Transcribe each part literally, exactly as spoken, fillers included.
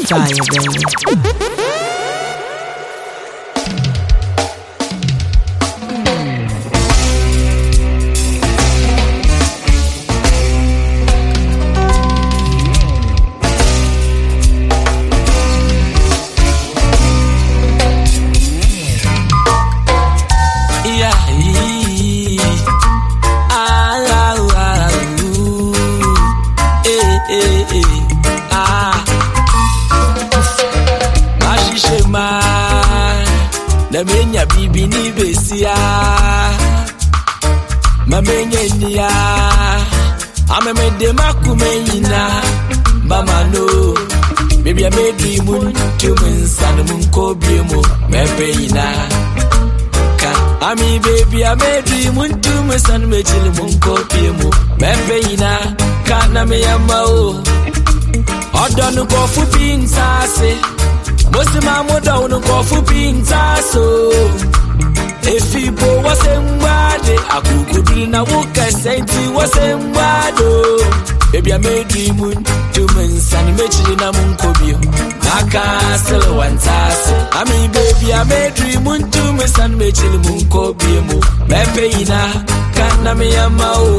Fire, baby. Menya bibi ni besia Mamenya niya Ameme de makumenyina Bamano Baby I made dream to men san mun ko biemo mepeyina Ka Ami baby I made dream to men san me chil mun ko biemo mepeyina Ka na me yama o Odonu ko fu pinsase Mosima moda unu kofu pinta so Efibo wasembade Akukuduli na wuka senti wasembado Baby I made dream to mensani mechili na munkobio Naka selo wantase Ami baby I made dream to mensani mechili munkobio mu Bepe ina kana miyama o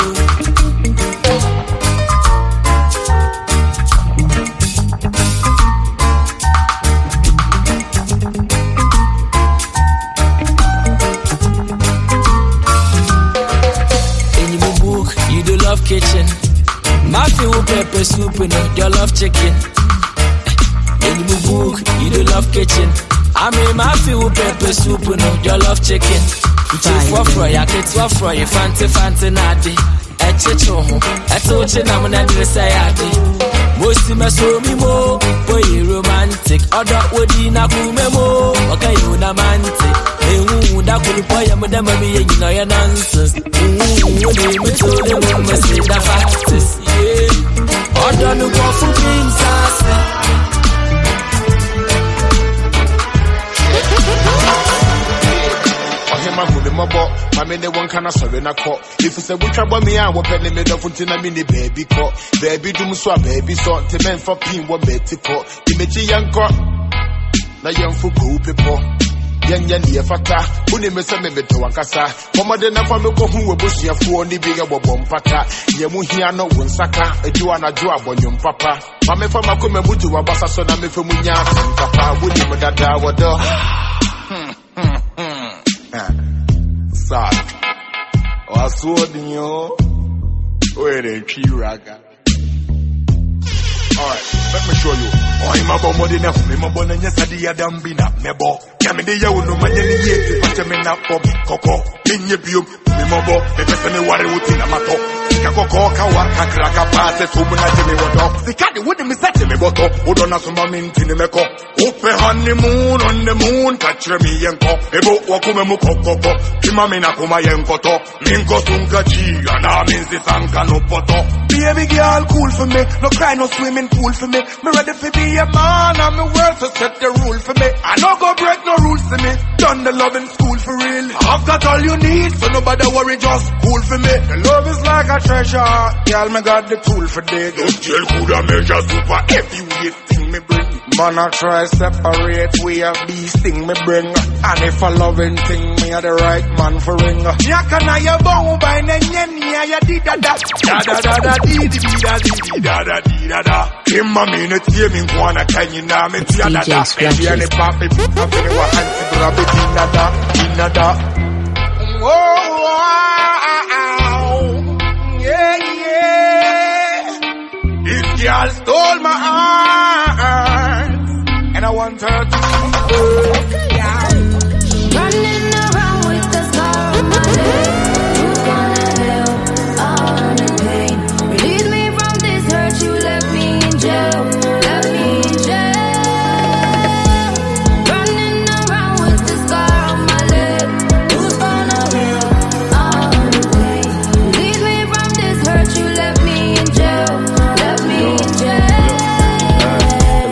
Love kitchen, Mafi with pepper soup and your love chicken. In the book, you do love kitchen. I mean Mafi with pepper soup and your love chicken. Chief wafro, ya get wafro, you fancy fancy natty. Echicho, etoche na muna dresayati. Mosi maso mi mo, boy romantic. Other wodi na kumemo, okay you na mantic. Ewu da kulipoya mudama mi you know your nonsense. Wodi mi to the mama say the facts, yeah. Other no go for princess. Mame ne one kana sorry na ko. If you say we trouble me I will penny me the funtina mini baby ko. Baby do so baby so te men for pin what beti ko. Imechi yanko na yanfu ko people. Yan yan ye fata. Uni me se me beto wankasa. Mama de na fa me ko hu we busuafo ni bi ye bobom pata. Ye mu hia no wonsaka. Edu anajo abonyum papa. Mame fa makome butu wabasa so na me fe munya papa. Uni me dada wodo. Sad. I saw the yo. Where the tree raga. Alright, let me show you. Oh, I'm a bomb enough. I'm a bomb and yes, I did a damn bina. Nebo. Come in the yo, no man, any year. But I'm in a pop. Coco. In your view. Mimobo. The person who are within a mato. Coco, Kawaka, Kraka, Passes, who will not tell me what up. The cat wouldn't be set me, but hold on, some mint in the meko. Open honeymoon on the moon, catch me and co. Ebo, Wakumu Coco. Kimamina Kuma Yankoto. Minko Tunkachi, and I means the Sanka no poto. Baby girl, cool for me. No cry, no swimming pool for me. Me ready to be a man, I'm the world to set the rule for me. I no go break no rules for me. Done the love in school for real. I've got all you need, so nobody worry, just cool for me. The love is like a treasure, girl, me got the tool for day. Don't tell who the measure super heavyweight thing me bring. Man, I try separate, we have these thing me bring. And if a loving thing, me are the right man for ring. Yakana ya bong by nenya ya di da da da da da da di di da di da da di da da. Him a minute, hear me wanna can you now me tia da da. Baby and the papi, I'm gonna wa hands grab it in da da in da da. Oh wow, yeah yeah. This girl stole my heart, and I want her to see yeah. Running around with the scar on my leg. Who's gonna help all the pain? Release me from this hurt. You left me in jail. Left me in jail. Running around with the scar on my leg. Who's gonna help all the pain? Release me from this hurt. You left me in jail. Left me in jail. Sometimes I was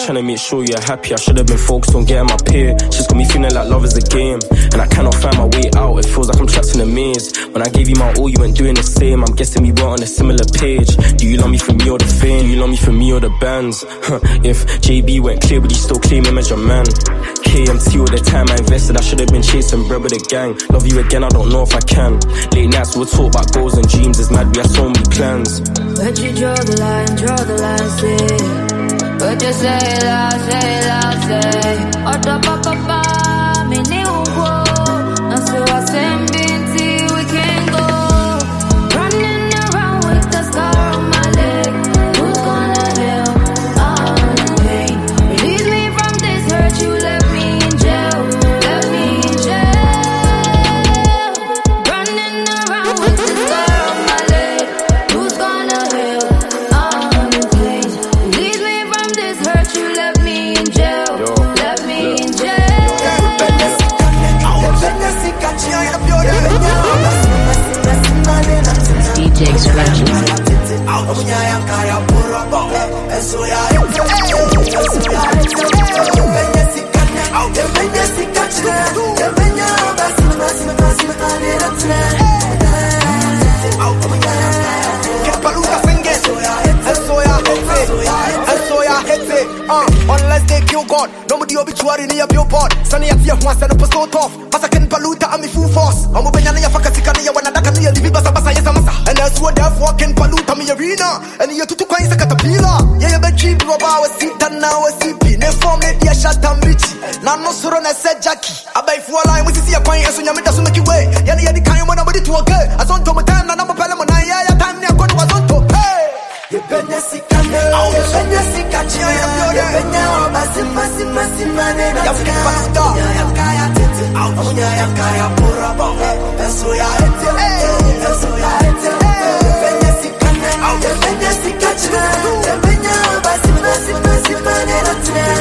just trying to make sure you're happy. I should have been focused on getting my pay. She's got me feeling like love is a game, and I cannot find my way out. It feels like I'm trapped in a maze. When I gave you my all, you weren't doing the same. I'm guessing we weren't on a similar page. Do you love me for me or the fame? Do you love me for me or the bands? Huh. If J B went clear, would you still claim him as your man? K M T all the time I invested, I should have been chasing bread with the gang. Love you again, I don't know if I can. Late nights we'll talk about goals and dreams. It's mad, we have so many plans. But you draw the line, draw the line, say. But you say it loud, say it loud, say. Oda papa pa, me ni ugo. And so I send binti, we can go. Running around with the scar on my leg. Who's gonna help? I'm in pain. Release me from this hurt, you left me in jail. Left me in jail. Running around with the scar on my leg. Who's gonna help? I'm in pain. Release me from this hurt, you left me in jail. Yo, left me look. in jail. D J Scratchy. Uh, unless they kill God, nobody obituary near billboard. Sunny at your one stand up so tough. Masakin Paluta and me full force. I'm open your Fakasika when I got near the Vibas of Massa. And that's what they're walking Paluta me arena. And you're two kinds of caterpillar. Yeah, but cheap rubber, I was sit and now I see P. They form the dear shot and richie. Now no surrender, I said Jackie. I buy four line, we see a coin, so you doesn't make you way. Yeah, the kind of nobody to a girl. I don't know my time, and I'm a palamon. I time near God was on top. Hey! You better see Kanye, you better see Kachi, you better Masim, Masim, Masim, Man, you can't stop. You can't hit it. You can't pour a bomb. That's who you hit it. That's who you hit it. You better see Kanye, you better see Kachi, you better Masim, Masim, Masim, Man, you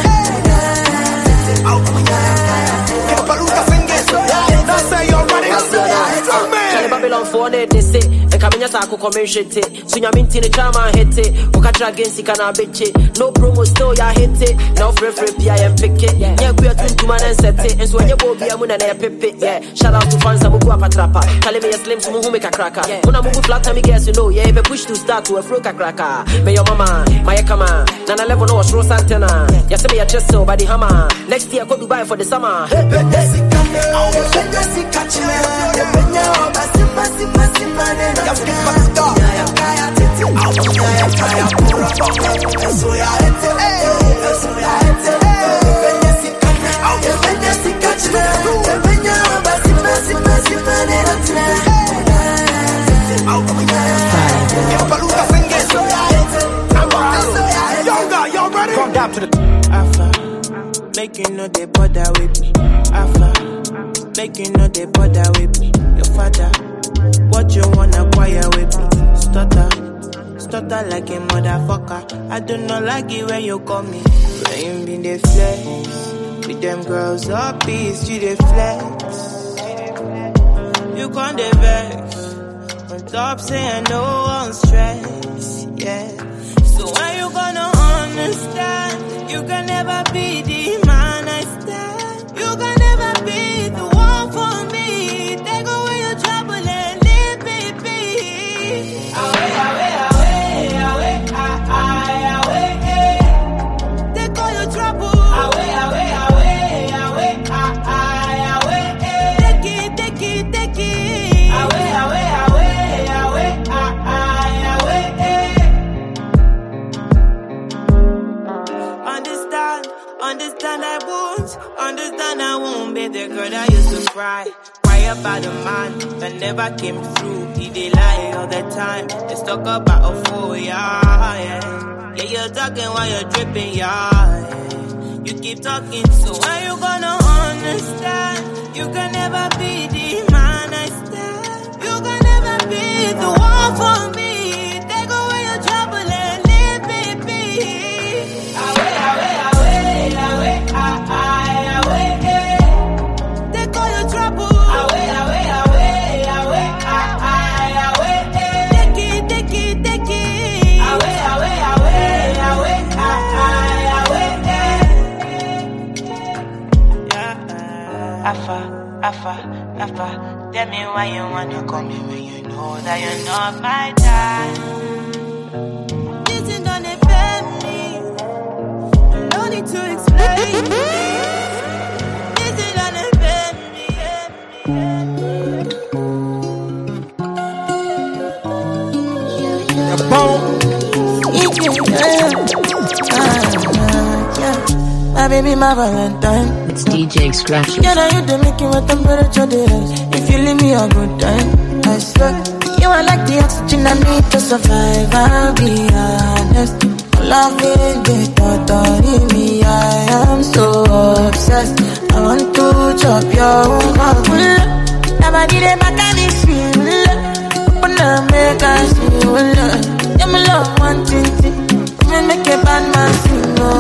can't say you're running. Babylon for they say, and Camina Sako commission it. So you're minting the charm hit it. Okatra against the canna bitch it. No promo still ya hit it. Now free free P I M pick it. Yeah, we are two man and set it. And so when you go be a moon and a pip it. Yeah, shout out to fans and move up a trapper. Telling me a slim to move make a cracker. When I move flat, me guess you know. Yeah, be push to start to a froka cracker. May your mama, my kama, Nana level no show Santana. Yes, me a chest so by the hammer. Next year, go Dubai for the summer. Masim, masim, man, you can't stop. You can't hit it. You can't pour a bomb. That's who you hit it. That's who you hit it. You better see Kanye, you better see Kachi. You better masim, masim, masim, man, you can't. Y'all ready? Come down to the Alpha, making no they bother with me. Alpha, making no they bother with me. Your father. What you wanna acquire with me? Stutter, stutter like a motherfucker. I do not like it when you call me. When you be the flex, with them girls up, peace, you the flex. You can't the vex, on top saying no one stress, yeah. So when you gonna understand, you can never be the man I stand. You can never be the one for me. Take away your trouble and leave me be. Away, away, away, away, away, away, away. Take all your trouble. Away, away, away, away, away, away. Take it, take it, take it. Away, away, away, away, away, away. Understand, understand I won't, understand I won't be the girl that used to cry. About a man that never came through. He they lie all the time. Let's talk about a fool, yeah, yeah. Yeah, you're talking while you're dripping, yeah, yeah. You keep talking, so when you gonna understand? You can never be the man I stand. You can never be the one for me. Take away your trouble and leave me be. Away, away, away, away, away, away, away. Take all your trouble. Take it, take it. Away, away, away, away, away, away. Alpha, Alpha, tell me why you wanna call me when you know that you're not my type. This is gonna offend me. No need to explain. This is gonna offend me. The bone. My baby, my Valentine. It's D J Scratch. Yeah, now you the making with temperature rise. If you leave me a good time, I swear. You are like the oxygen I need to survive. I'll be honest. Loving the thought of me, I am so obsessed. I want to chop your heart. Never did it back at this feel. Open up, make us feel. Yeah, my love, one thing. Even make a bad man sing. Oh,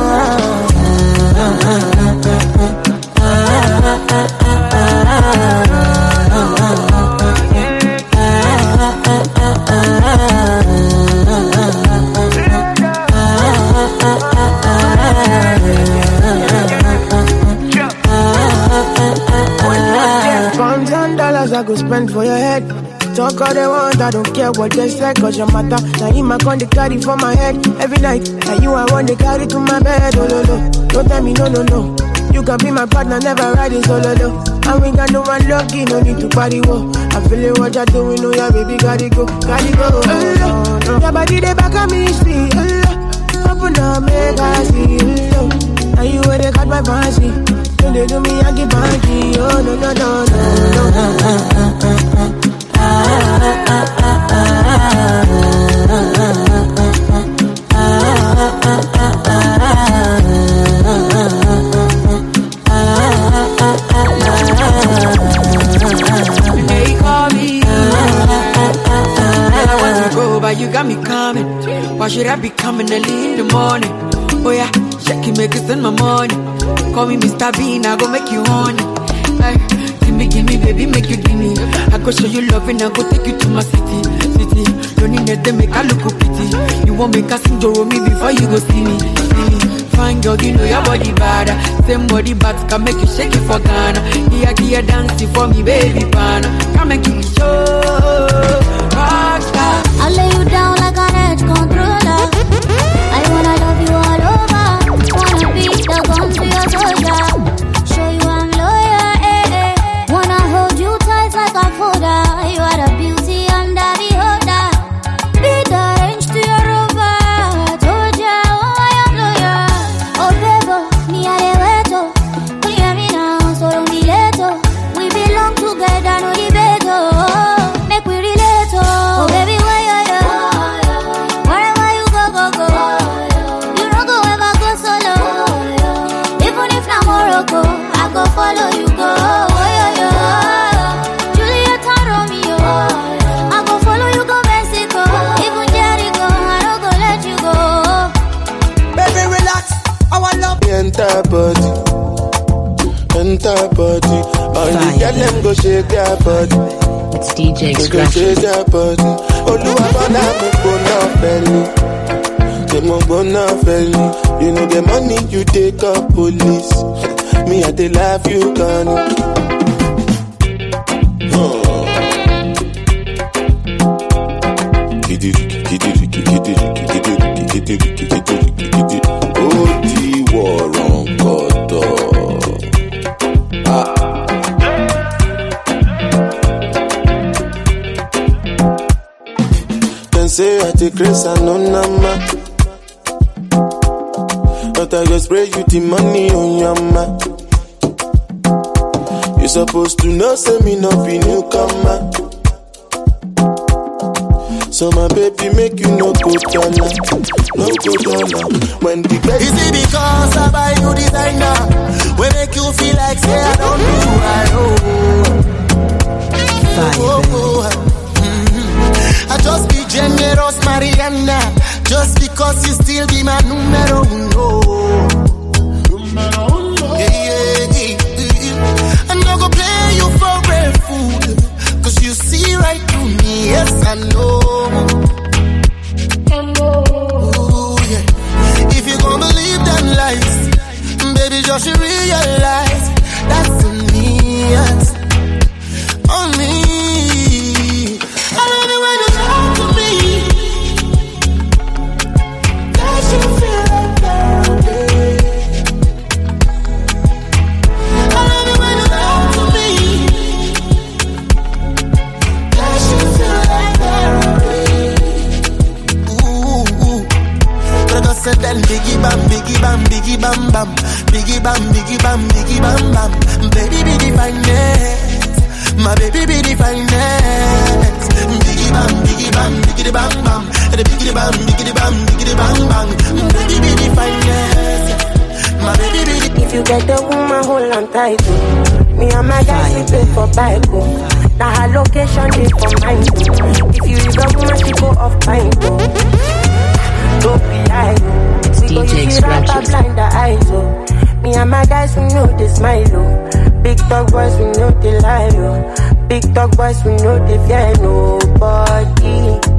pounds and dollars I go spend for your head. Talk all they want, I don't care what they say, cause your matter. Now him I con the carry for my head every night. Now you I want to carry to my bed, oh no no. Don't tell me no no no. You can be my partner, never ride it solo though. And we got no one lucky, no need to party, whoa. I feel it what you're doing, oh yeah baby, gotta go, gotta go. Oh, no, no. Your body they back on me, see, oh, open up, make I see, oh. Now you where they cut my fancy. Don't they do me, I get banky, oh no no no no no. Ah, ah, ah, ah, ah, They call me. I want to go, but you got me coming. Why should I be coming early in the morning? Oh yeah, check it, make it send my money. Call me Mister Bean, I go make you honey. Hey, give me, give me, baby, make you give me. I go show you love and I go take you to my city, city. Don't need that, make I look pity. You won't make a sing to me before you go see me, see me. Fine girl, you know your body bad. Same body bad can make you shake it for Ghana. Here, here, dancing for me, baby, pana. Come and give me show. Rockstar. I'll lay you down like an edge controller. I wanna love you all over. Wanna be the gun to your soldier. Show you I'm loyal, eh, eh. Wanna hold you tight like a folder. You are the beauty and the beholder. Be the range to your rover. Told ya, oh I am loyal. Oh baby, me a de weto. When you hear me now, so don't be late. We belong together, no debate. Make we relate. Oh baby, where you at? Wherever you go, go, go. You don't go ever go solo. Even if not Morocco, I go follow you go. Oh, yeah, yeah. Juliet and Romeo, I go follow you go Mexico. Even Jericho, I don't go let you go. Baby, relax. Our love. Enter body, enter body. All the girls them go shake their body. It's D J They go Scratch. shake their body. Oluwa bona mo bona belly. They mo bona belly. You know the money you take up police. Me I dey love you gone. Say I take grace and no number, but I go spray you the money on your ma. You supposed to know, say me no be newcomer. So my baby make you no go down, no go down. When the baby Is it because I buy you designer? We make you feel like say I don't do I know. Oh, oh, I just be generous, Mariana. Just because you still be my numero uno. Yeah, yeah, yeah. I'm not gonna play you for real food. Cause you see right through me, yes I know. Ooh, yeah. If you gonna believe them lies, baby, just realize that's in me, yes. biggie bam, biggie bam, biggie bam bam, biggie bam, biggie bam, biggie bam bam. Baby be the finest, my baby be the finest. Biggie bam, biggie bam, biggie bam bam, the biggie bam, biggie bam, biggie bam bam. Baby be the finest, my baby be the. If you get a woman, hold on tight. Me and my guys we pay for bike. Now her location is for mine. If you leave a woman, she go off fine. Don't be lying. D J Scratches. Blind the eyes, oh. Me and my guys, we know they smile, oh. Big dog boys, we know they lie, oh. Big dog boys, we know they fear nobody.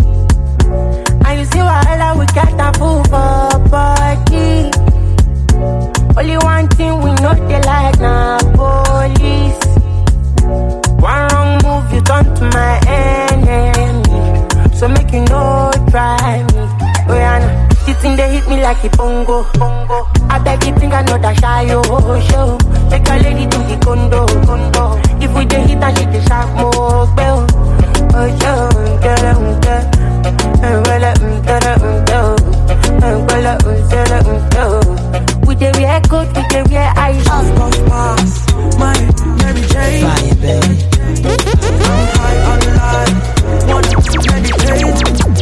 And you see why we got a fool for body. Only one thing we know they like now, police. One wrong move, you turn to my enemy. So make you know, try me. Oh yeah, nah. You think they hit me like a bongo, bongo. I beg you think I know that shy, oh, show. Take a lady to the condo, condo. If we dey hit and she dey sharp more, bell. Oh, show, get it, get it. Well, let me get it, go. Well, let me get it, go. We dey wear coat, we dey wear eyes. Of course, pass. My Mary Jane. Fire, baby. I'm high on life. Want to meditate.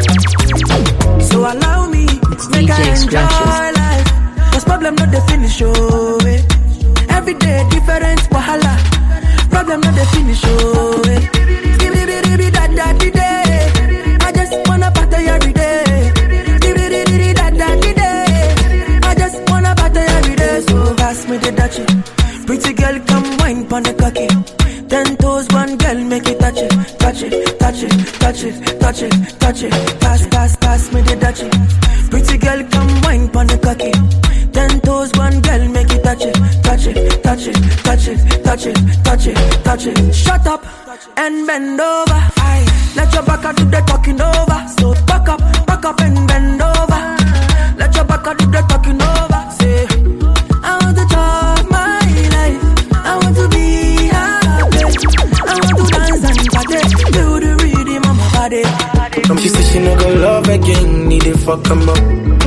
So allow me, make I enjoy life. Cause problem not the finish, oh, eh. Every day different wahala. Problem not the finish, oh, eh. Skibidi bidi da da di day. I just wanna party every day. Skibidi bidi da da di day. I just wanna party every day. So pass me the dachi. Pretty girl, come wine pon the cocky. Ten toes, one girl, make it touch it, touch it, touch it, touch it, touch it, touch it. Pass, pass, pass me the dachi. Pretty girl, come wine pon the cocky. Ten toes, one girl, make it touch it, touch it, touch it, touch it, touch it, touch it, touch it. Shut up and bend over. Aye. Let your back do the talking over. So back up, back up and bend over. Let your back do the talking over. Say, I want to talk my life. I want to be happy. I want to dance and party. Do the rhythm on my body. She said she no go love again, need to fuck him up.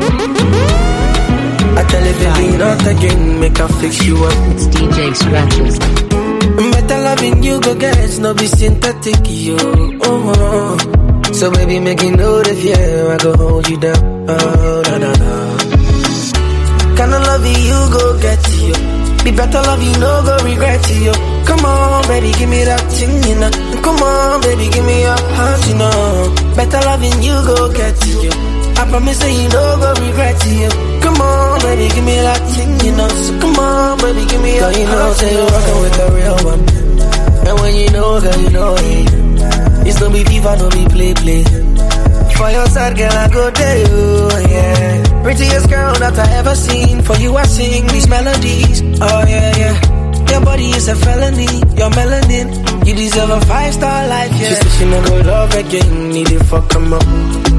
I tell her baby not again, make her fix you up. It's D J Scratches. Better loving you go get, no be synthetic, yo. Oh, oh. So baby make you know the fear, I go hold you down. Oh, na na na. Kinda love you go get you. Be better love you, no go regret you. Come on, baby, give me that thing, you know. Come on, baby, give me your heart, you know. Better loving you go get you. I promise that you no go regret you. Come on, baby, give me that thing, you know. So come on, baby, give me your heart, you know. Say you're rockin' with the real one. And when you know, girl, you know it. It's no be FIFA, no be play, play. For your side, girl, I go there, you, yeah. Prettiest girl that I ever seen. For you, I sing these melodies. Oh, yeah, yeah. Your body is a felony. Your melanin. You deserve a five-star life, yeah. She said she never love again. Need to fuck him up.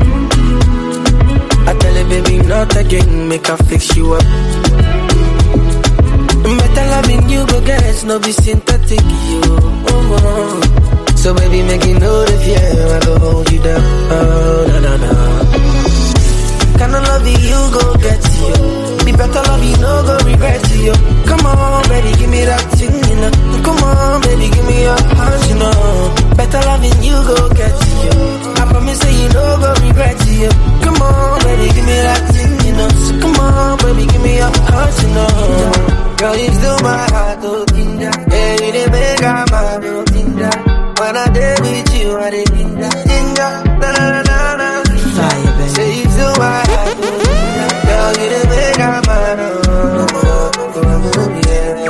I tell her, baby, not again. Make her fix you up. Better loving you go get, no be synthetic, you. Oh, oh. So baby, make you know the fear, I go hold you down. Oh, na na na. Kinda love you go get you. Be better love you, no go regret you. Come on, baby, give me that thing, you know. Come on, baby, give me your heart, you know. Better loving you go get you. I promise that you no go regret you. Come on, baby, give me that thing, you know. So come on, baby, give me your heart, you know. Girl, you still my heart, oh, Tinder. Yeah, you the make a man, oh, Tinder. When I did with you, I did Tinder. Tinder, na na na na na. Fire, baby. Say you still my heart, oh, Tinder. Girl, you the make a man, oh, oh, yeah.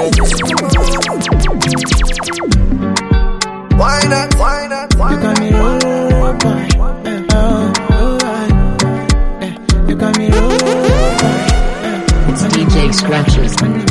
Why not, why not, why not? You got me roll, boy. Oh, oh, you got me roll, boy. It's D J Scratches.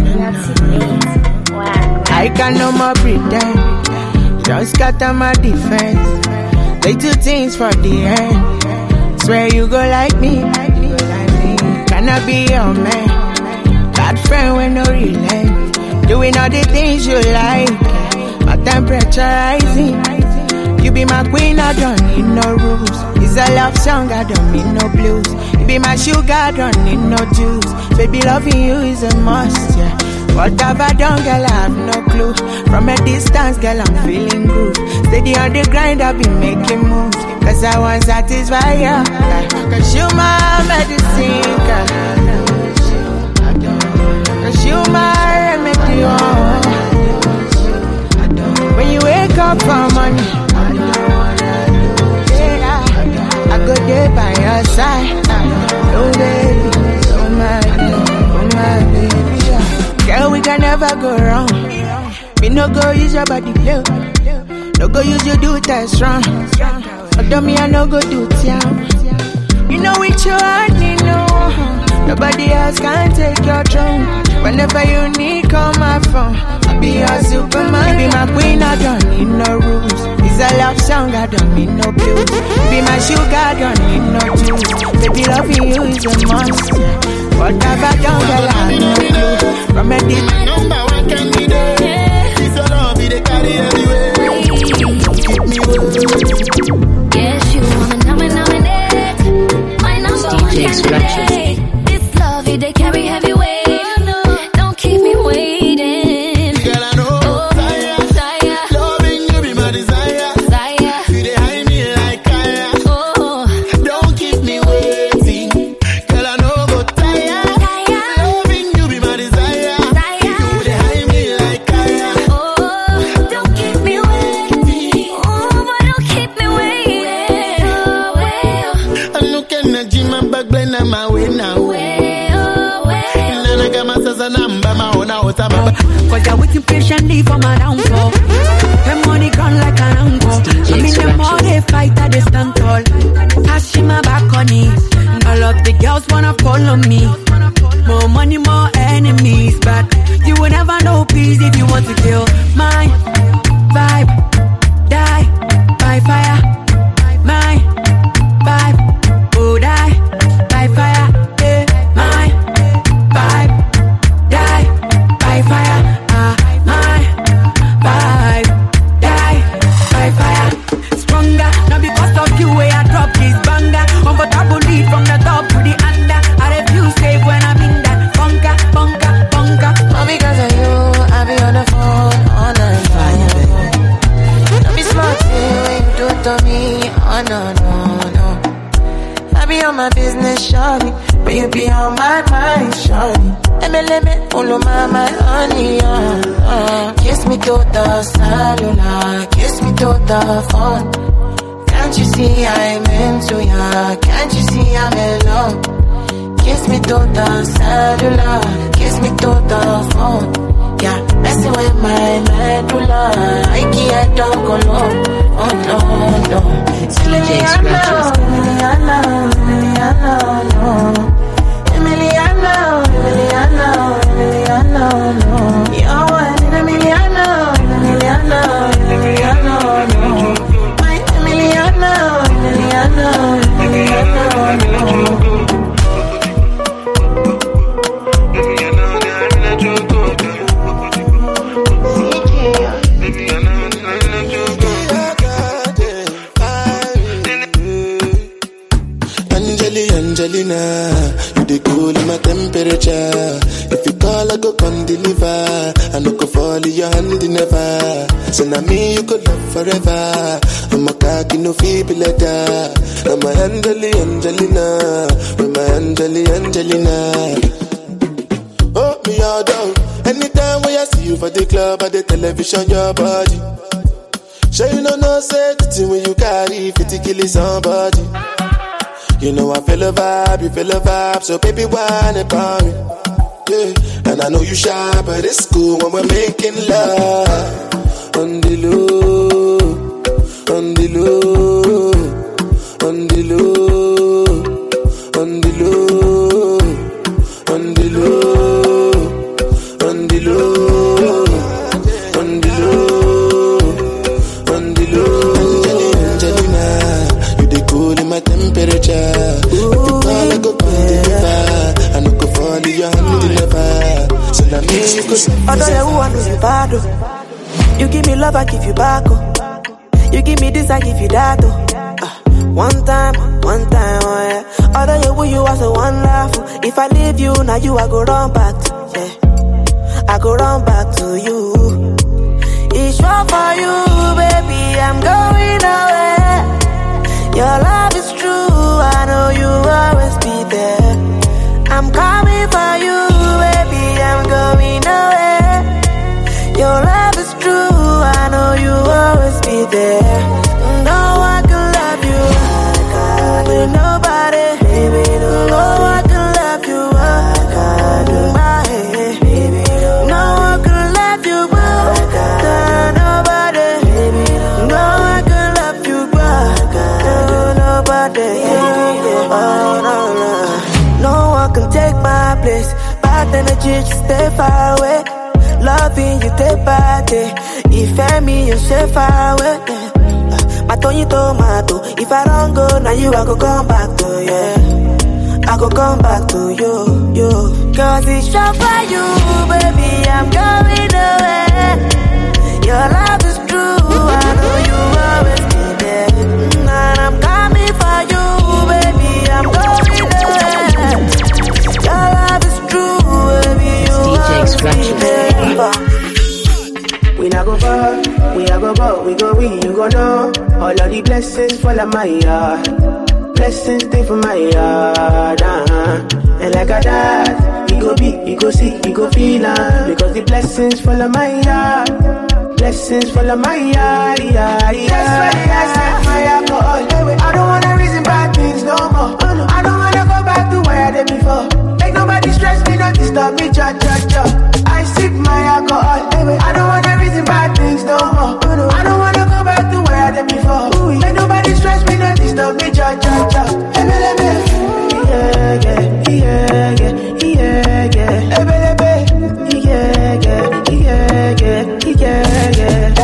I can no more pretend. Just scatter my defense. Little things for the end. Swear you go like me. Can I be your man? Bad friend with no relent. Doing all the things you like. My temperature rising. You be be my queen, I don't need no rules. It's a love song, I don't need no blues. You be my sugar, I don't need no juice. Baby, loving you is a must, yeah. What have I done, girl, I have no clue. From a distance, girl, I'm feeling good. Steady on the grind, I've been making moves. Cause I want to satisfy you. Cause you my medicine, girl. Cause you my remedy, oh. When you wake up from money, yeah, I go there by your side. Oh baby, oh my, oh my baby, yeah. Girl, we can never go wrong. Me no go use your body blow. No go use your do test wrong. Although me I no go do town. You know with your heart, you know. Nobody else can take your throne. Whenever you need, call my phone. I'll be your Superman. You be my queen, I don't need no rules. It's a love song, I don't need no blues. You be my sugar, I don't need no juice. Baby, loving you is a must. What have I done, girl, I have no clue. From a deep number one can be there. This your love, be the carry everywhere. Keep me waiting. Yes, you wanna nominate, nominate. My number one candidate. This love, it they carry heavy weight. Don't keep me waiting. Girl, I know. Oh, desire. Loving you be my desire. Desire. You dey hide me like fire. Oh, don't keep me waiting. Girl, I know go tire. Loving you be my desire. desire. You dey hide me like fire. Oh, don't keep me waiting. Oh, but don't keep me waiting. Oh, well. I look at the gym and back blend on my way now. Well, well. Nana got my sister number, my own house, I'm a Cause you're waiting patiently for my downfall. The money gone like an uncle. I mean the more they fight, I they stand tall. Hashing my back on it. All of the girls wanna follow me. More money, more enemies. But you will never know peace if you want to kill my vibe. Die by fire. My vibe. Oh, die by fire. Yeah, my vibe. Die by fire. Ah, my vibe. Die by fire. Stronger, not because of you where I drop this banger. Comfortable lead from the top to the under. I refuse safe when I'm in that bunker, bunker, bunker. All because of you, I be on the phone all night. Don't be smart when you do to me. Oh no, no, no. I be on my business, shawty. But you be on my mind, shawty. Let me, let me follow my, my honey, uh, uh. Kiss me to the cellular, kiss me to the phone. Can't you see I'm into ya? Can't you see I'm in love? Kiss me to the cellular, kiss me to the phone. Yeah, messing with my medulla. I can't talk alone. Oh no, no. Emiliano, Emiliano, Emiliano, no. Emiliano, Emiliano, Emiliano, no. You're one in Emiliano, Emiliano, Emiliano, no. My Emiliano, Emiliano, Emiliano, no. Angelina, you the cool in my temperature. If you call, I go come deliver. I no go fall in your hand never. So now me you could love forever. I'm a cocky no feeble letter. I'm a Angeli Angelina, I'm a Angeli Angelina. Oh me all down. Anytime when I see you for the club or the television, your body. Sure you know no safety when you carry fifty kill somebody. You know I feel a vibe, you feel a vibe, so baby whine about me. Yeah, and I know you shy, but it's cool when we're making love. On the low, on the low, on the low, on the low, on the low, on the low, on the low, on the low. Angelina, you the cool in my temperature. Although you want to be bad, you give me love, I give you back. Oh. You give me this, I give you that, oh. Uh, one time, one time, oh yeah. Although you who you are so wonderful. If I leave you, now you I go run back to, yeah. I go run back to you. It's wrong for you, baby, I'm going away. Your love is true, I know you always be there. I'm coming for you, baby, I'm going away. Your love is true, I know you always be there. No one can love you like I do. Nobody, baby, no one can love you like I do. My head, baby, no one can love you like I do. Nobody, baby, no one can love you like I do. Nobody, yeah, oh no, no. No one can take my place. Bad energy, just stay far away. Loving you day by day. If me, you stay far away. My Tony tomato. If I don't go, now you I go come back to you. I go come back to you, you. Cause it's short for you, baby. I'm going away. Your love is true. I know you always be there. And I'm coming for you, baby. I'm going away. Your love is true, baby. You D J always Scratches. be there. We not go far, we a go go, we go we, you go know. All of the blessings fall on my yard. Blessings stay for my yard, uh-huh. And like a dad, we go be, you go see, you go feel uh, because the blessings fall on my yard. Blessings fall on my yard, yeah, yeah. That's why I set my alcohol. I don't wanna reason bad things no more. I don't wanna go back to where I did before. Make nobody stress me, not disturb me, cha cha cha. I sip my alcohol. I don't wanna reason bad things no more. I don't wanna go back to where I did before. Make nobody stress me, not disturb me, cha cha cha. Yeah, yeah, yeah, yeah, yeah, yeah. Yeah, yeah, yeah, yeah, yeah, yeah.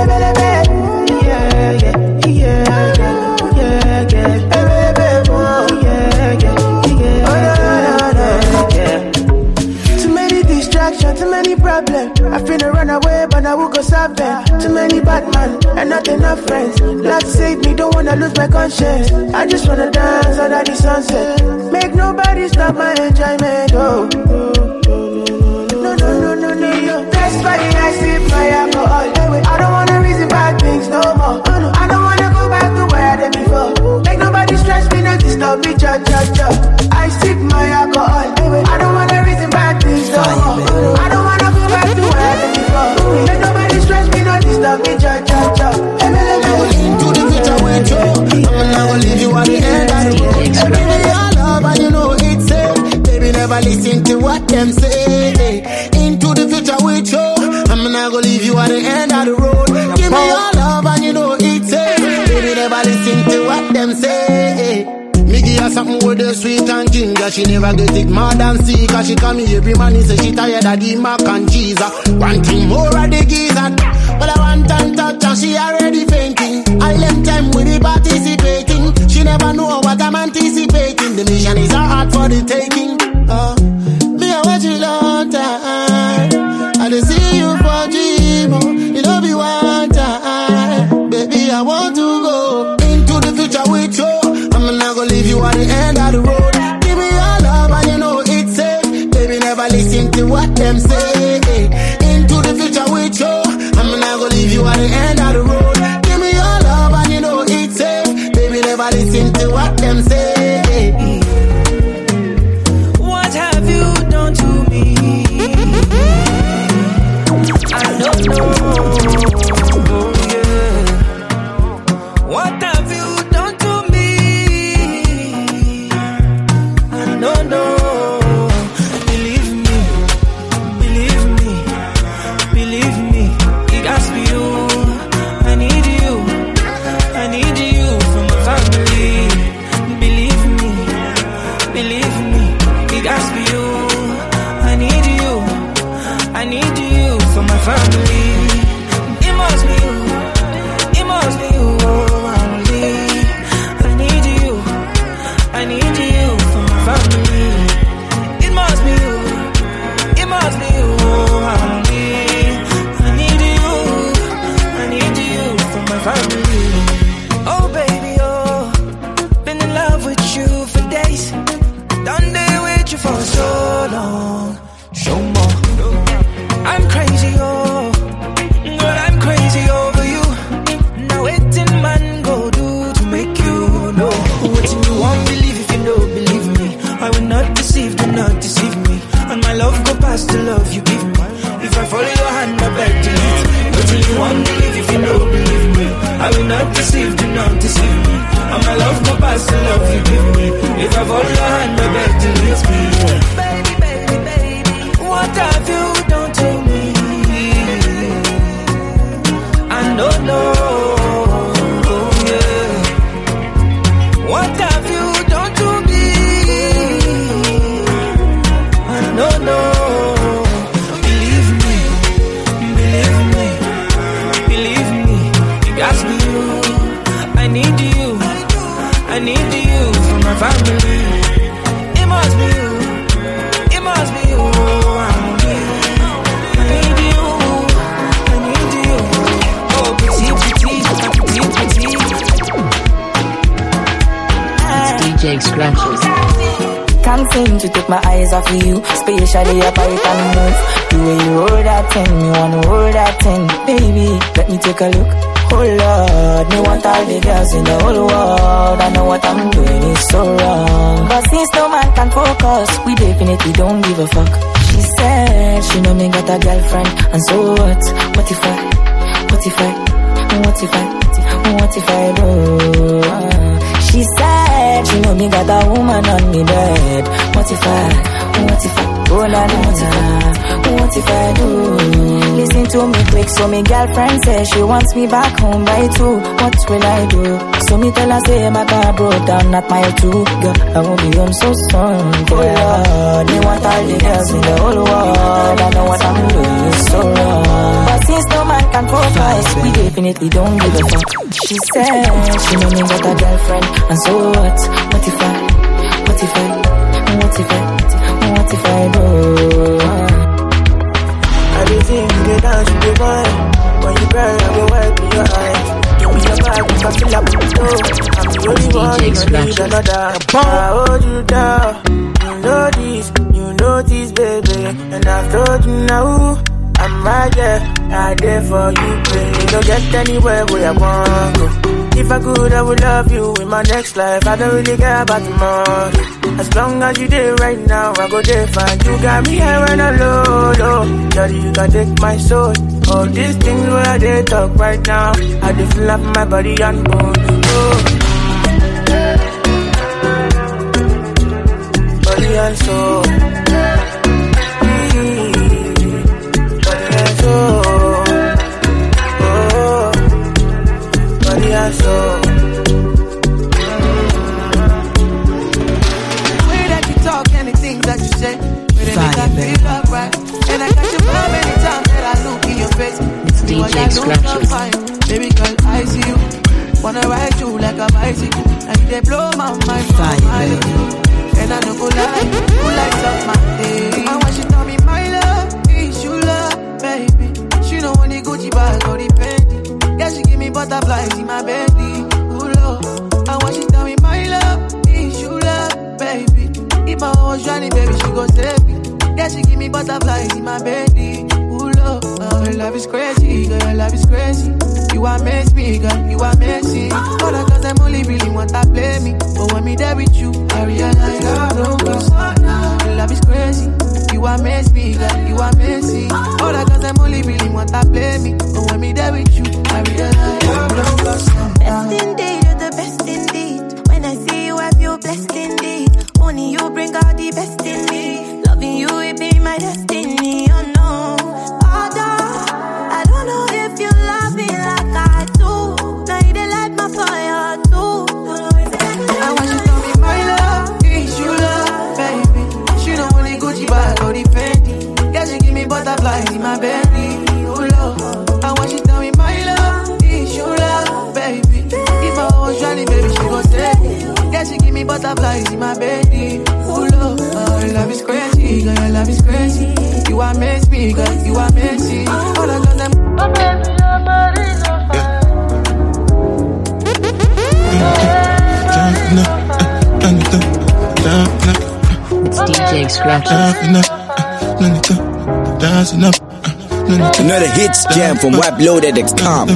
Too many problems. I finna run away, but I will go solve them. Too many bad men and not enough friends. Lord save me, don't wanna lose my conscience. I just wanna dance under the sunset. Make nobody stop my enjoyment. Oh, no, no, no, no, no, no. That's why I sip my alcohol. I don't wanna reason bad things no more. I don't wanna go back to where I did before. Make nobody stress me, not disturb me, cha cha cha. I sip my alcohol. I don't wanna reason bad things no more. I don't wanna go back to where I did before. Make nobody stress me, not disturb me, cha cha cha. Into the future with you, I'm not gonna leave you at the end of the road. Baby, your love and you know it's safe. Baby, never listen to what them say. Into the future with you, I'm not gonna leave you at the end of the road. Give me your love and you know it's safe. Baby, never listen to what them say. Me give her something with the sweet and ginger. She never get it mad and see. Cause she come here every man, he say she tired of the mac and cheese. One thing more of the geezer. But I want time touch and she already fainting. All them time we be participating. She never know what I'm anticipating. The mission is hard for the taking. Uh, me I watch you long time. I dey see you for dream. Oh, you know be one time. Baby, I want to go into the future with you. I'm not gonna leave you at the end of the road. Give me your love and you know it's safe. Baby, never listen to what them say. Into the future with you. I'm not gonna leave you at the end of the road. Give me your love and you know it's safe. Baby, never listen to what them say. What have you done to me? I don't know. Yeah. What have you done to me? I don't know. Believe me, believe me, believe me. It has to be you. I need you. I need you for my family. Believe me, believe me. It has to be you. I need you. I need you for my family. It must be you. It must be you. Only. I need you. I need you for my family. It must be you. It must be you. Only. I need you. I need you for my family. pass the love you give me. If I follow your hand, I beg to leave. But till you won't believe if you don't believe me. I will not deceive, do not deceive me. And my love go past the love you give me. If I follow your hand, I beg to leave me. Baby, baby, baby, what have you done to me? I don't know, yeah. What have you done to me? I don't know. Believe me, believe me, believe me. It got me you. I need you. I need you for my family. It must be you. It must be you. I need you. I need you. Oh, petite, petite, petite, petite. It's D J Scratches. Can't seem to take my eyes off of you, especially up I can move. The way you hold that thing, you wanna hold that thing. Baby, let me take a look. Oh Lord, me want all the girls in the whole world. I know what I'm doing is so wrong, but since no man can focus, we definitely don't give a fuck. She said she know me got a girlfriend, and so what? What if I, what if I, what if I, what if I do? She said she know me got a woman on me bed. What if I, what if I, oh la la, what if I, what if I do? Listen to me quick, so me girlfriend says she wants me back home by two. What will I do? So me tell her say my car broke down at mile two. Girl, I won't be home so soon. Oh Lord, me want all the girls in the whole world. I know what I'm doing is so wrong, but since no man can focus, we definitely don't give a fuck. She said she know me got a girlfriend, and so what? What if I, what if I, what if I, what if I do? I do think you get down, you get wine. When you cry, I go wipe your eyes. Give me your bag, if I fill up with dough. I'm the only one, you don't need another. I hold you down, you know this, you know this, baby. And I've told you now, I'm right there, right there for you, baby. Don't get anywhere where I want to go. If I could, I would love you in my next life. I don't really care about tomorrow. As long as you there right now, I go there fine. You got me here when I'm low, low. Daddy, you can take my soul. All these things where they talk right now, I just feel up my body and bone. Oh. Body and soul. Body and soul. Oh. Body and soul. That you say, but it make I feel alright. And I got your vibe anytime that I look in your face. It's D J Scratches. Baby girl, I see you. Wanna ride you like a bicycle, and they blow my mind. Fire, baby. And I don't go lie, who lights up my day? And when she tell me my love is you love, baby. She know when the Gucci bag or the Fendi. Yeah, she give me butterflies in my belly. Ooh, Lord. And when she tell me my love is you love, baby. If I was running, baby, she gon' save me. Yeah, she give me butterflies in my belly. Ooh, love, oh, her love is crazy, girl, her love is crazy. You amaze me, girl, you amazing. All the cause them only really want to play me. But when me there with you, I realize I don't go now. Your love is crazy. You amaze me, girl, you amazing. All the cause them only really want to play me. But when me there with you, I realize I don't go now. Best indeed, you're the best indeed. When I see you, I feel blessed indeed. Only you bring out the best in me. Loving you, it be my destiny. Oh no, Father, I don't know if you love me like I do. Now you dey light my fire too. I want you to tell me my love is you love, baby. She don't want the Gucci bag or the Fendi. Yeah, she give me butterflies in my belly. Oh love, I want you to tell me my love is you love, baby. If I was running, baby, she gon' save me. Yeah, she give me butterflies in my belly. Ooh, love, oh, your love is crazy, girl, your love is crazy. You amaze me, girl, you amazing. All the girls them, oh baby, your body's on fire. It's D J Scratches. Another hits jam from web loaded dot com.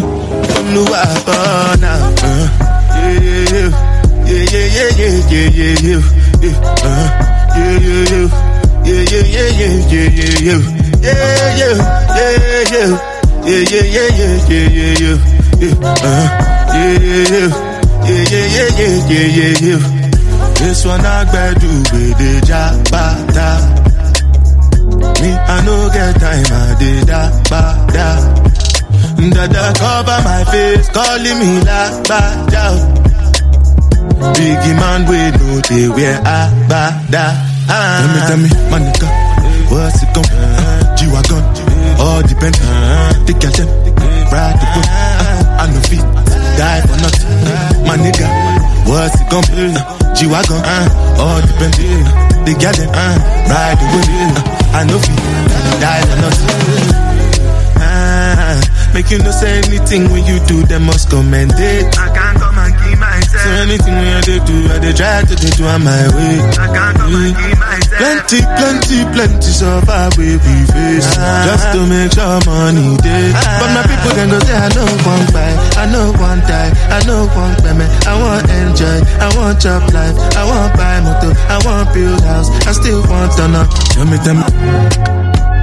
Yeah, yeah, yeah, yeah, yeah, yeah, yeah, yeah, uh, yeah, yeah, yeah, Yeah, yeah, yeah, yeah, yeah, yeah, yeah. Yeah, yeah, yeah, yeah. Yeah, yeah, yeah, yeah, yeah, yeah, yeah. Yeah, uh-huh. Yeah, yeah, yeah. Yeah, yeah, yeah, yeah, yeah, yeah, yeah. This one I better do with the jabata. Me, I no get time, I did that, bada. Dada cover my face, calling me like bada. Biggie man, we know they wear a bada. Tell me, tell me, my nigga, what's it gon' uh, G-Wagon, all depend, uh, the girl them, ride the boat, uh, I no fit, die for nothing, my nigga, what's it gon' be, uh, G-Wagon, uh, all depend, uh, the girl them, uh, ride the boat, uh, I no fit, die for nothing, uh, make you no say anything when you do, they must commend it, I can't come and keep myself, so anything when they do, I they try to they do on my way, I can't come and keep myself. Plenty, plenty, plenty suffer we we face ah. Just to make sure money day ah. But my people can go say I know one buy, I know one die, I know one payment. I want enjoy, I want job life, I want buy motor, I want build house, I still want to know. Tell me, tell me.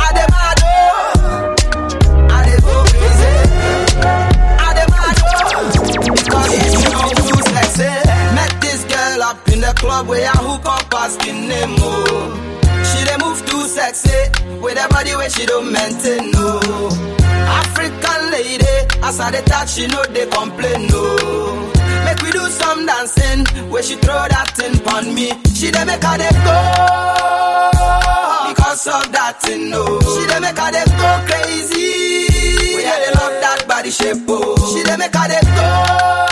In the club where I hook up asking them more. She dey move too sexy with her body where she don't maintain no. African lady, as I dey touch she know they complain no. Make we do some dancing where she throw that thing pon me. She dey make her dey go because of that thing no. She dey make her dey go crazy. We yeah, they love that body shape oh. She dey make her dey go.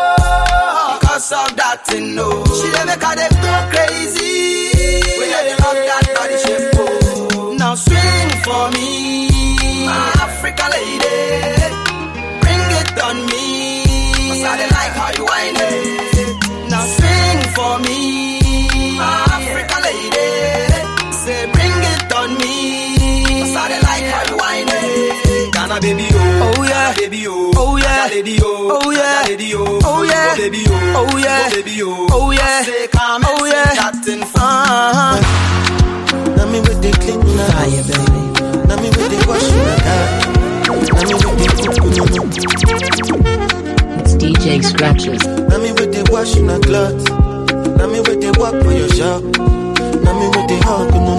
Of that thing, no. She dey make her dey go crazy. We yeah, they love that body shape. Oh. Now swing for me, my African lady. Bring it on me. Cause I dey like how you whine it. Now swing for me, my African lady. Say bring it on me. Cause I dey like how you whine it. Ghana baby oh, oh yeah, baby oh, oh yeah, lady oh, oh yeah, lady oh, oh yeah, baby oh. Oh yeah, baby, oh, oh yeah, say, come oh yeah, that thing for uh-huh. Now me with the clean fire, baby. Now me with the wash my car. Now me with the cook. It's D J Scratches. Now me with the wash my clothes. Now me with the walk for your shop. Now me with the hug, no.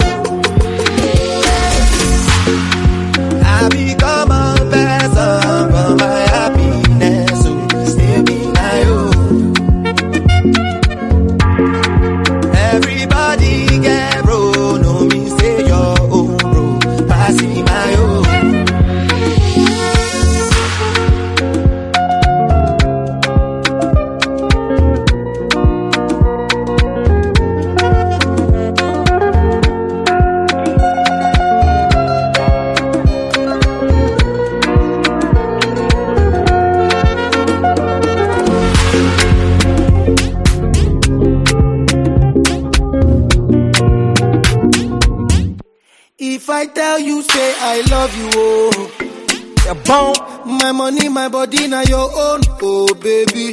I become a person for my happiness, so stay be my own. Everybody get bro, no me say your own bro, passing my own. If I tell you, say I love you, oh, you're born. My money, my body, now your own, oh baby.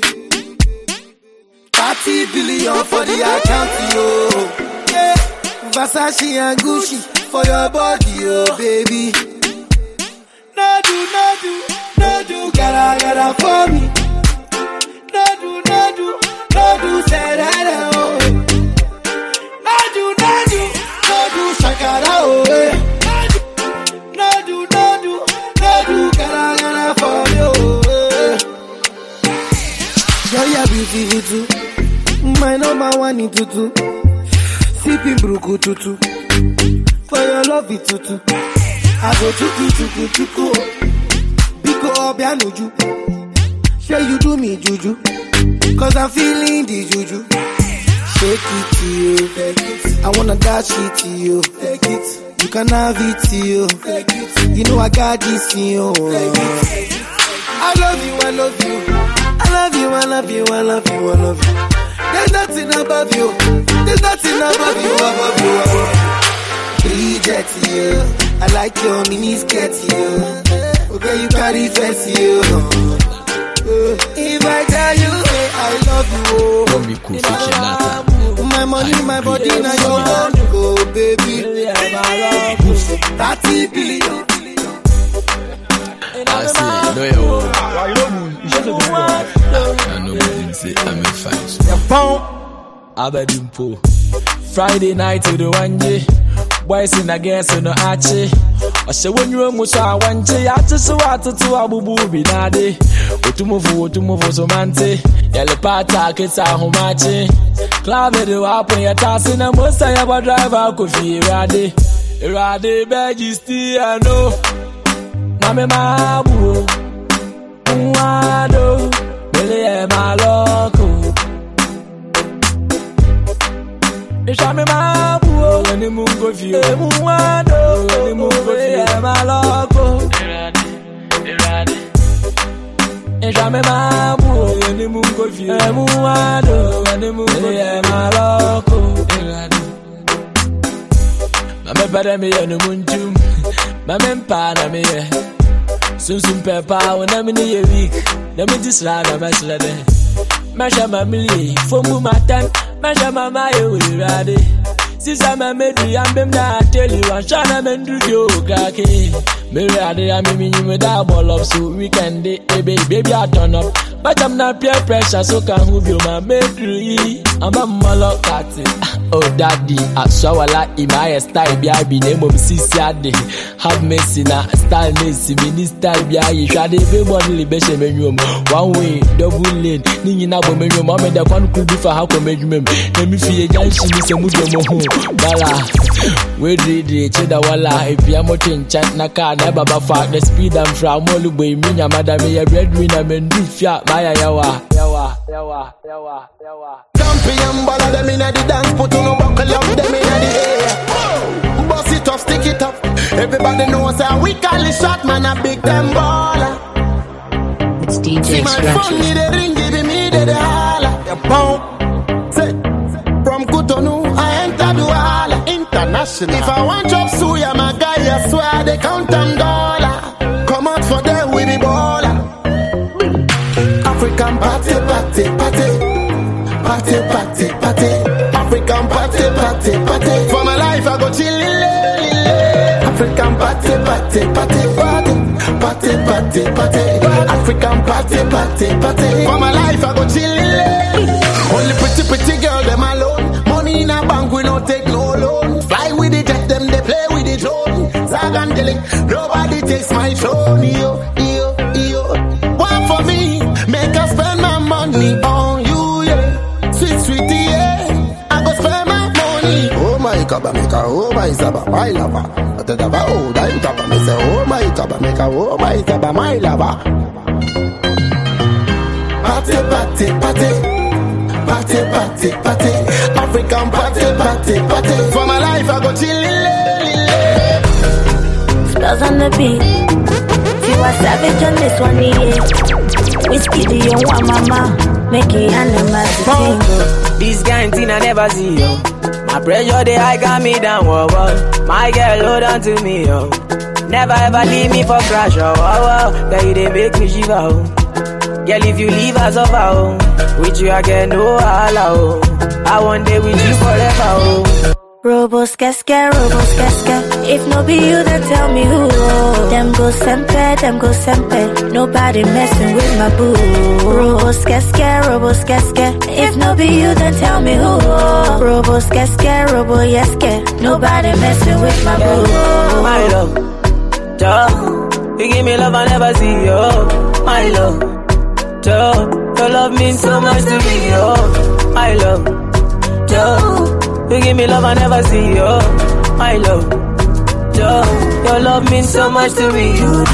thirty billion for the account, oh. Yeah, Versace and Gucci for your body, oh baby. No do, no do, no do, gotta, gotta for me. No do, no do, no do, say that, oh. No do, no do, no do, shakara, oh. No do, no do, no do, gotta, gotta for you, oh. Girl, you're beautiful too. My number one in tutu. Sipping bruku tutu. For your love it tutu. I go tutu tutu tutu. Biko obianuju. Sure you do me juju. Cause I'm feeling the juju. Shake it to you. Take it. I wanna dash it to you. Take it. You can have it to you. Take it. You know I got this in you. Take it. I love you, I love you. I love you, I love you, I love you, I love you. There's nothing above you. There's nothing above you, above you, above you. Bridget, you. I like your mini skirt, you. Okay, you carry fancy, you. If I tell you, hey, I I love you. Oh. Don't be cool, fiction, nata. My money, my body, now you want to go, baby. thirty billion. I say, no, you I know what you say, I'm in fight. Abedimpo. Friday night to the one day. Boys in again, so no ache. I say, when you almost saw one day, I just saw to two abu booby nade. Otumofu, Otumofu, so mante. Yellow pata, kids are home matching. Club it up when you're tossing a most I ever drive out coffee. Rade, Rade, Beji, still I know. Mame Mabu, Mwado, Billy, my loco. Ishame Mabu, when the moon go view, Mwado, when the moon go view, my loco. Irade, Ishame Mabu, when the moon go view, Mwado, when the moon go view, my loco. Irade, Mame Bada me and the moon too. Mame Pada me. Soon soon pepper when I'm in a week. Let me just ride a mess of it. Masha Mamili, for Mumatan, Masha Mama, you will ride it. Since I'm a medley, I'm them that tell you, I'm trying to mend you, Kaki. Mary, I'm a mini with a ball of so we can day, baby, baby, I turn up. But I'm not peer pressure, so can who be my medley. I'm a molo catty. Oh, daddy, I saw a lot in my style, be I be name of Sisiade. Have mercy now, style mercy, minister, be I shall be one libation menu. One way, double lane, Nina Bomenu, Mamma, the one could be for how to make me. Let me feel a junction, Miss Mujo. Bala, we did it, Cheda Walla, if you are motin, chat Naka, never back the speed and from Molubu, Mina, Madame, a breadwinner, and do fiat, Maya Yawa, Yawa, Yawa, Yawa, Yawa. Champion ball of them in the dance, put on a buckle up them in the air. Bust it up, stick it up. Everybody knows how we call it shot, man, a big damn baller. It's D J See my phone, me the ring, give me the holler. The pound, say, from Cotonou, I enter Douala, international. If I want job suya, my guy, I swear they count them dollar. Come out for them with the baller. African party, party, party. Party, party, party. African party, party, party. For my life, I go chillin', African party, party, party, party, party, party, party. African party, party, party. For my life, I go chillin'. Only pretty, pretty girl, them alone. Money in a bank, we don't take no loan. Fly with the jet, them they play with the drone. Zagandelic, nobody takes my throne. Yo, yo, yo. One for me, make us spend my money on you. Sweetie, yeah, I go spend my money. Oh my God, make a oh my Zaba, my lover. I tell about oh, that Zaba, me say oh my God, make a oh my Zaba, my lover. Party, party, party, party, party, party. African party, party, party. For my life, I go chillin', Spells on the beat. You are savage on this one, yeah. Whiskey, do you want mama? Make it animal to This kind thing I never see, yo. My pressure, they high got me down, whoa, whoa. My girl, hold on to me, yo. Never ever leave me for crash, oh, oh, oh. Girl, you they make me shiver, oh. Girl, if you leave us over, oh. With you, I get no allow, oh. I want day with you forever, oh. Robos casca, robos casca. If no be you, then tell me who. Them go sempe, them go sempe. Nobody messing with my boo. Robos casca, robos casca. If no be you, then tell me who. Robos casca, robo yeske. Nobody messing with my boo. My love, duh. You give me love I never see, yo. My love, duh. Your love means so much to me, yo. My love, duh. You give me love I never see, yo. My love, yo. Your love means so much to me, yo.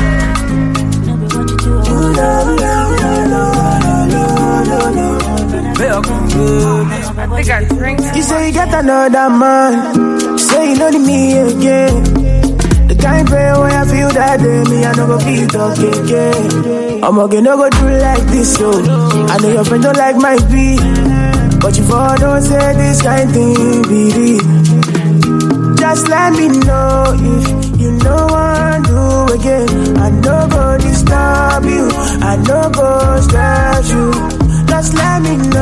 You say you got another man. You say you know me again. The kind way when I feel that day, me I no go feel talk again. I'm okay, no go do like this, so I know your friend don't like my beat. But you for don't say this kind thing be real. Just let me know if you know what to do again. I no go disturb you, I no go stress you. Just let me know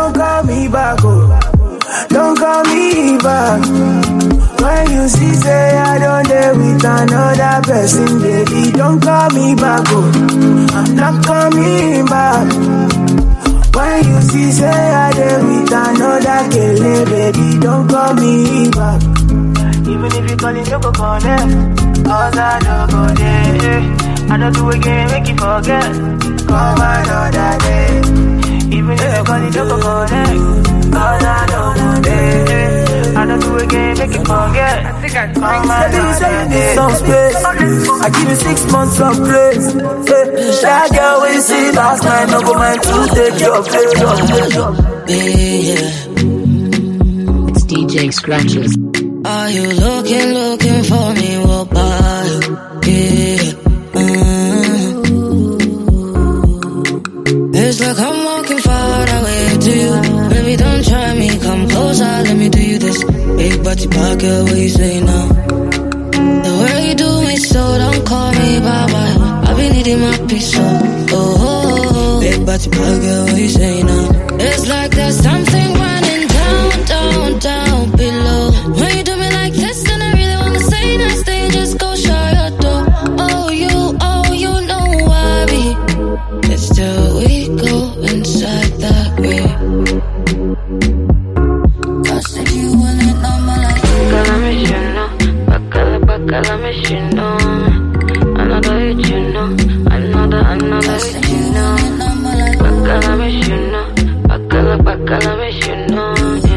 don't call me back, oh. Don't call me back. When you see say I don't dare with another person, baby, don't call me back, oh. I'm not coming back. When you see say I dare with another girl, baby, don't call me back. Even if you call it, you go call them. Cause I don't go there. I don't do again, make you forget. Come another day. Even if you call it, you go call them. Cause I don't go there. I don't do again, make you forget. I think I come another day. Some space. I give you six months of grace. Hey, that girl we see last night, no go mind to take your place. Yeah. It's D J Scratches. Are you looking, looking for me? What about you? Yeah. Uh-huh. It's like I'm walking far away to you. Baby, don't try me, come closer, let me do you this. Big body pocket, what you say now? The way you do me so, don't call me bye-bye. I be needing my peace, so oh, oh, oh. Big body pocket, what you say now? It's like there's something running down, down, down below. When you do me like this, and I really wanna say nice thing, just go shut your door. Oh, you, oh, you know why we. It's still we go inside that way. Cause if you want it, I'm like Bacala miss you know, Bacala, Bacala miss you know. Another hit you know, another, another hit you know. Bacala miss you know, Bacala, Bacala miss you know.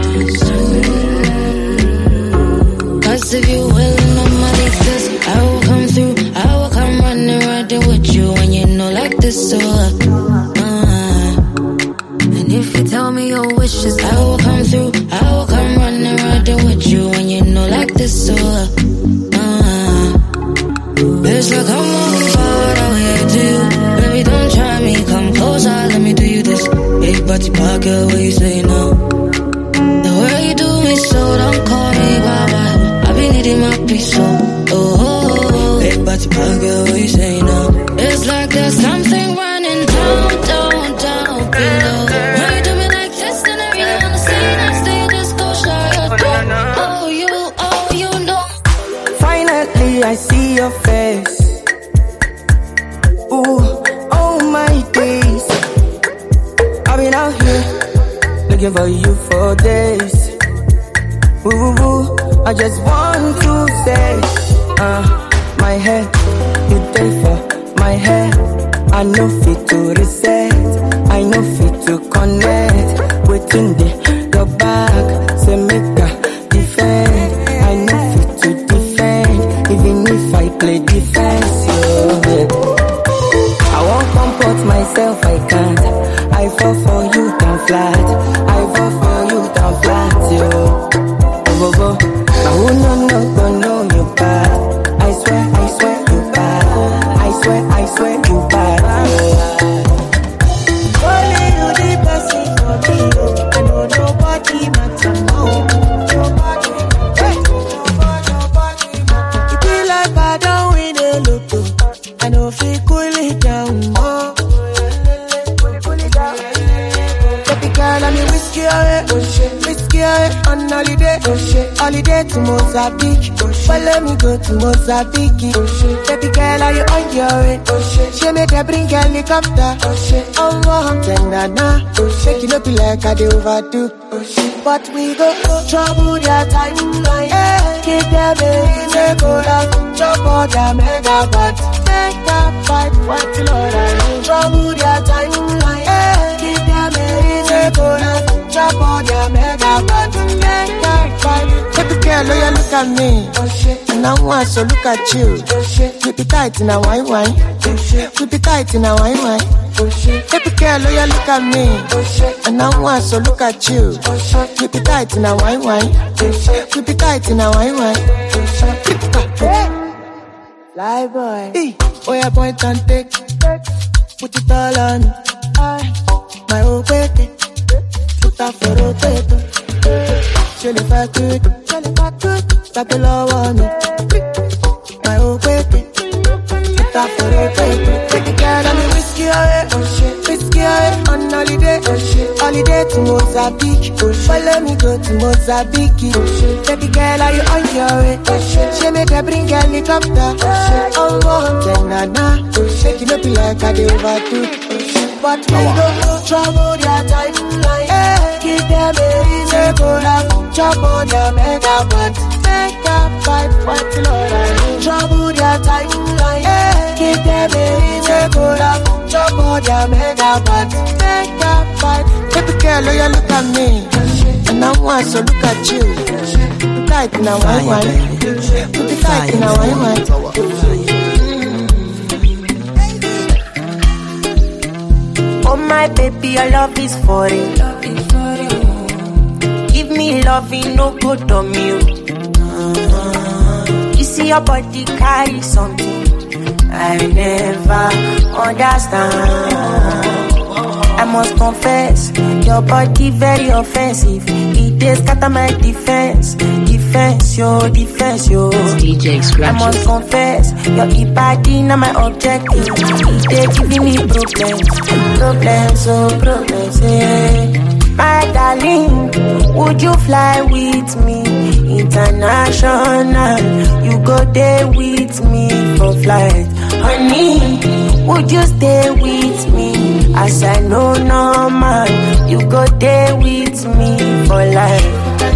Cause if you willing on my like this, I will come through, I will come running right there with you. And you know like this, so uh, and if you tell me your wishes, I will come through, I will come running right there with you. And you know like this, so uh, it's like I'm walking far away to you. Baby, don't try me, come closer, let me do you this. Big body pocket, what you say now? The way you do me so, don't call me bye-bye. I be needing my peace, so oh, oh, oh. Big body pocket, what you say now? It's like there's something running down, down, down below. When you do me like this, then I really wanna say next thing, just go shut your door. Oh, you, oh, you know. Finally, I see your face. Ooh, oh my days. I've been out here looking for you for days. Ooh, ooh, I just want to say, uh, my head, you there for my head. I know fit to reset, I know fit to connect. Waiting there, your back, say make a defend. I know fit to defend, even if I play defense, yeah. I won't comport myself, I can't. I fall for you down flat, I fall for you down flat, yo. Go, go. Now who no no go know you bad. I swear, I swear you bad. I swear, I swear you bad. Only you the person for me, oh. I know nobody matter more. Nobody, hey. Nobody, nobody matter. It be like I don't win a lotto. I know if you cool it down, oh. Cool it down. Baby girl, I'm a whiskey away, oh shit. Whiskey away on holiday, oh shit. Holiday to Mozambique, oh shit. Follow me go to Mozambique, oh shit. Baby girl, are you on your way, oh shit. She made her bring helicopter, oh shit. Oh wow, then na na, oh shit. You know be like I do overdo, oh shit. But we go oh, trouble their timeline, yeah. Keep them in the cola, chop all their megabytes. Make that fight, what you know that trouble their timeline, yeah. Keep them in the cola, chop all their megabytes. Make that fight. Baby girl, oh you look at me, oh shit. And I want to look at you, oh shit. We be tight in a wine wine, oh shit. We be tight in a wine wine, oh shit. Baby girl, oh you look at me, oh shit. And I want to look at you, oh shit. We be tight in a wine wine, oh shit. We be tight in a wine wine, oh shit. Fly boy, hey. Oh yeah, point and take, put it all on, I, my old baby, put up for rotator. She le fait tout, she le fait tout, ça peut l'envoyer me. My old baby, put up for rotator. Baby girl, I'm a whiskey away, oh shit. Whiskey away on holiday, oh shit. holiday to Mozambique. Follow me go to Mozambique. Baby girl, are you on your way? She make her bring helicopter. Oh, oh, nana. Shake it up like I do overdo. But we don't trouble their timeline. Hey, give them a reason to laugh. Trouble their megabyte. Megabyte, what Lord I know. Trouble their timeline. Hey, give them a reason to laugh. Trouble their megabyte. Megabyte. Baby girl, oh, you look at me. And I want to look at you. Put tight in a wine wine. Put it tight in a wine wine. Oh my baby, your love is for it. Give me loving, no good on you. You see your body carry something I never understand. I must confess, your body very offensive. It is scatter my defense, defense, your defense, yo. D J Scratches. I must confess, your body not my objective. It is giving me problems, problems, oh problems, yeah. My darling, would you fly with me international? You go there with me for flight, honey. Would you stay with me? As I know normal, you go there with me for life.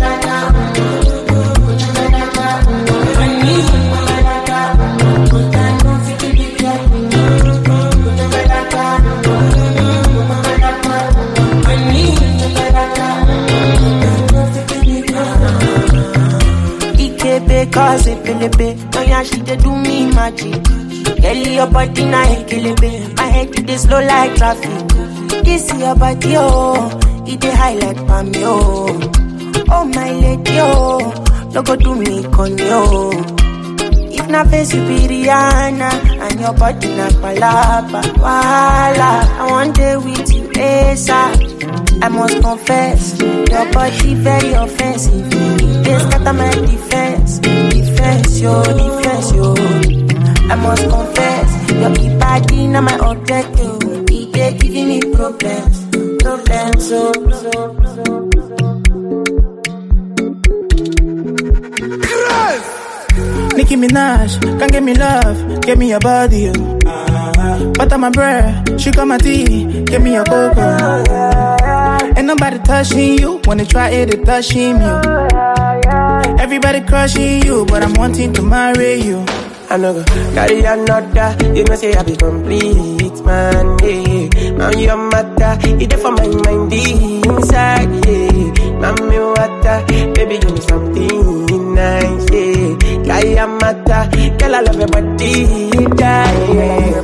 Cause it Philippe, oh yeah, she dey do me magic. Girl, your body na ekelepe, my head it dey slow like traffic. This your body, oh, it dey high like palm, oh. Oh my lady, oh, no go do me con yo. If na face you be Rihanna, and your body na palapa, wala. I want day with you, ASAP. I must confess, your body very offensive. It scatter my defense, defense, yo, defense, yo. I must confess, your body not my objective. It giving me problems, problems, so, so, so. Nicki Minaj, can't give me love, give me your body, yo. Butter my bread, sugar my tea, give me your cocoa. Ain't nobody touching you, wanna try it, it touching you. Everybody crushing you, but I'm wanting to marry you. I know go carry another, you know say I be complete, man, yeah. Now your matter, it there for my mind inside, yeah. Mommy water, baby give me something nice, yeah. Carry a matter, girl I love your body, yeah.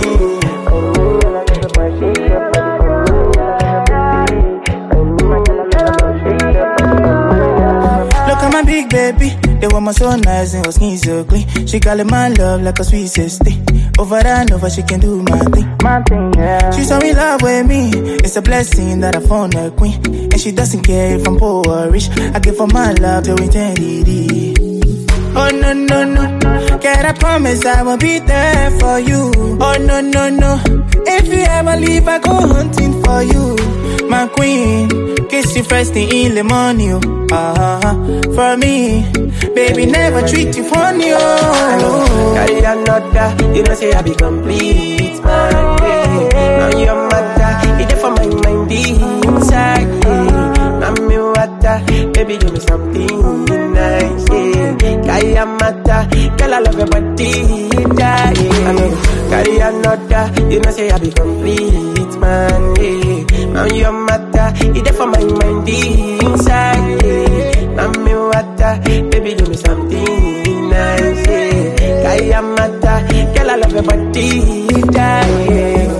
Look at my big baby, the woman so nice and her skin so clean. She call it my love like a sweet sister. Over and over she can do my thing, my thing, yeah. She saw me love with me, it's a blessing that I found a queen. And she doesn't care if I'm poor or rich, I give her my love till eternity. Oh no no no, can I promise I will be there for you? Oh no no no, if you ever leave I go hunting for you. My queen, kiss you first thing in the morning, uh-huh. For me, baby never treat you funny, oh. Carry another, you know say I be complete, man, yeah. Now your matter, it there for my mind inside, yeah. Mommy water, baby give me something nice, yeah. Carry a matter, girl I love your body, yeah. I know, carry another, you know say I be complete, man, yeah. Now your matter, it there for my mind inside, yeah. Mommy water, baby give me something nice, yeah. Carry a matter, girl I love your body, yeah.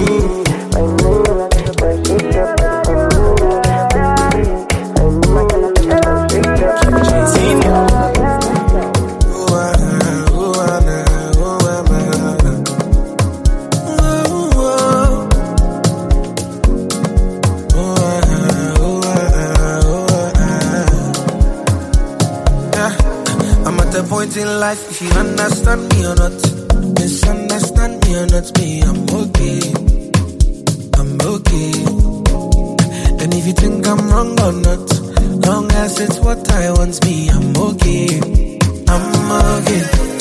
In life, if you understand me or not, misunderstand me or not, me, I'm okay, I'm okay. if you think I'm wrong or not. Long as it's what I want me, I'm okay. I'm okay.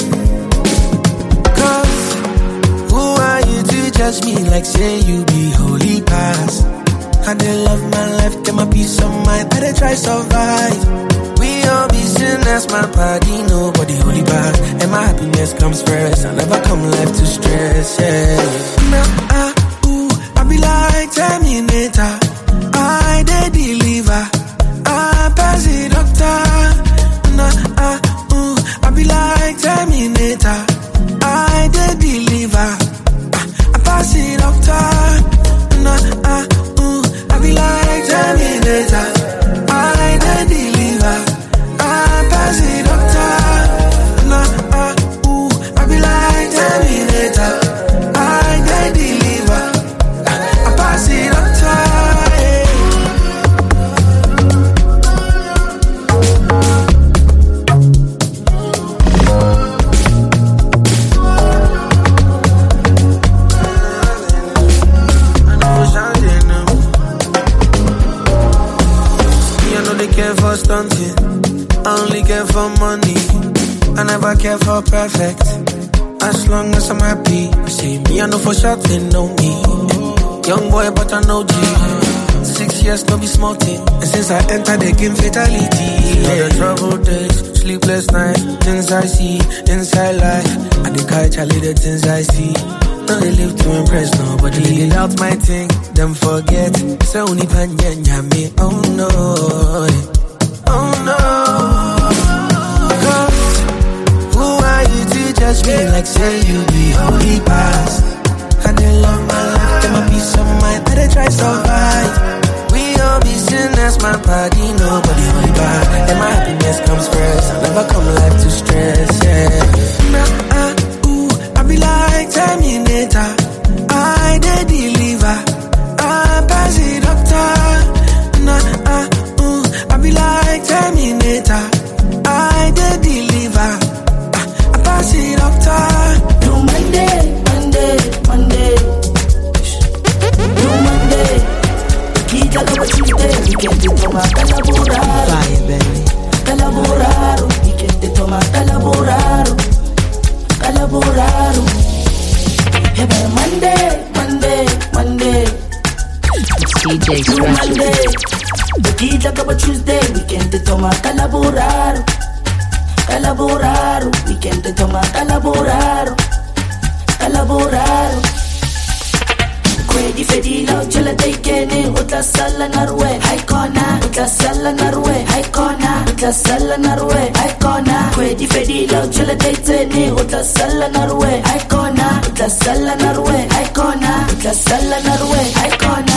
Cause who are you to judge me like say you be holy past? I dey love my life, get my peace of mind, I dey try survive. We all be sinners, my body, nobody holy back. And my happiness comes first, I never come life to stress, yeah. Nah, ah, ooh, I be like Terminator, I dey deliver, I pass the doctor. Nah, ah, ooh, I be like Terminator, I dey deliver, I pass the doctor. Nah, ah, ooh, I be like Terminator, I dey deliver, I pass the doctor. Nah, ah, ooh, I be like Terminator, I dey deliver, I pass the doctor. Care for stunting, I only care for money. I never care for perfect. As long as I'm happy, you see me, I know for sure they know me. Young boy, but I know G. Six years, no be small thing. And since I entered the game, fatality. All the troubled days, sleepless nights, things I see, inside life. I the guy, Charlie, the things I see. No, they live to impress nobody. Living out my thing, them forget. So only panya me, oh no, oh no. Cause who are you to judge me like say you be holy past? I dey love my life, get my peace of mind, I dey try survive. We all be sinners, my body, nobody holy back. And my happiness comes first, I never come life to stress, yeah. Nah, ah, ooh, I be like Terminator, I dey deliver, I pass the doctor. Nah, ah, ooh, I be like Terminator, I dey deliver, I pass the doctor. Do Monday, Monday, Monday. Do Monday. Kita kama Tuesday, weekend toma calaboraro. Fire baby. Calaboraro, weekend toma calaboraro. Calaboraro. Hey, but Monday, Monday, Monday. It's D J Scratches. Kita kama Tuesday, weekend toma calaboraro. Calaboraro, weekend toma calaboraro. Calaboraro. Kwedi fedila uchala taikene utla sala narwe haikona utla sala narwe haikona utla sala narwe haikona Kwedi fedila uchala taikene utla sala narwe haikona utla sala narwe haikona utla sala narwe haikona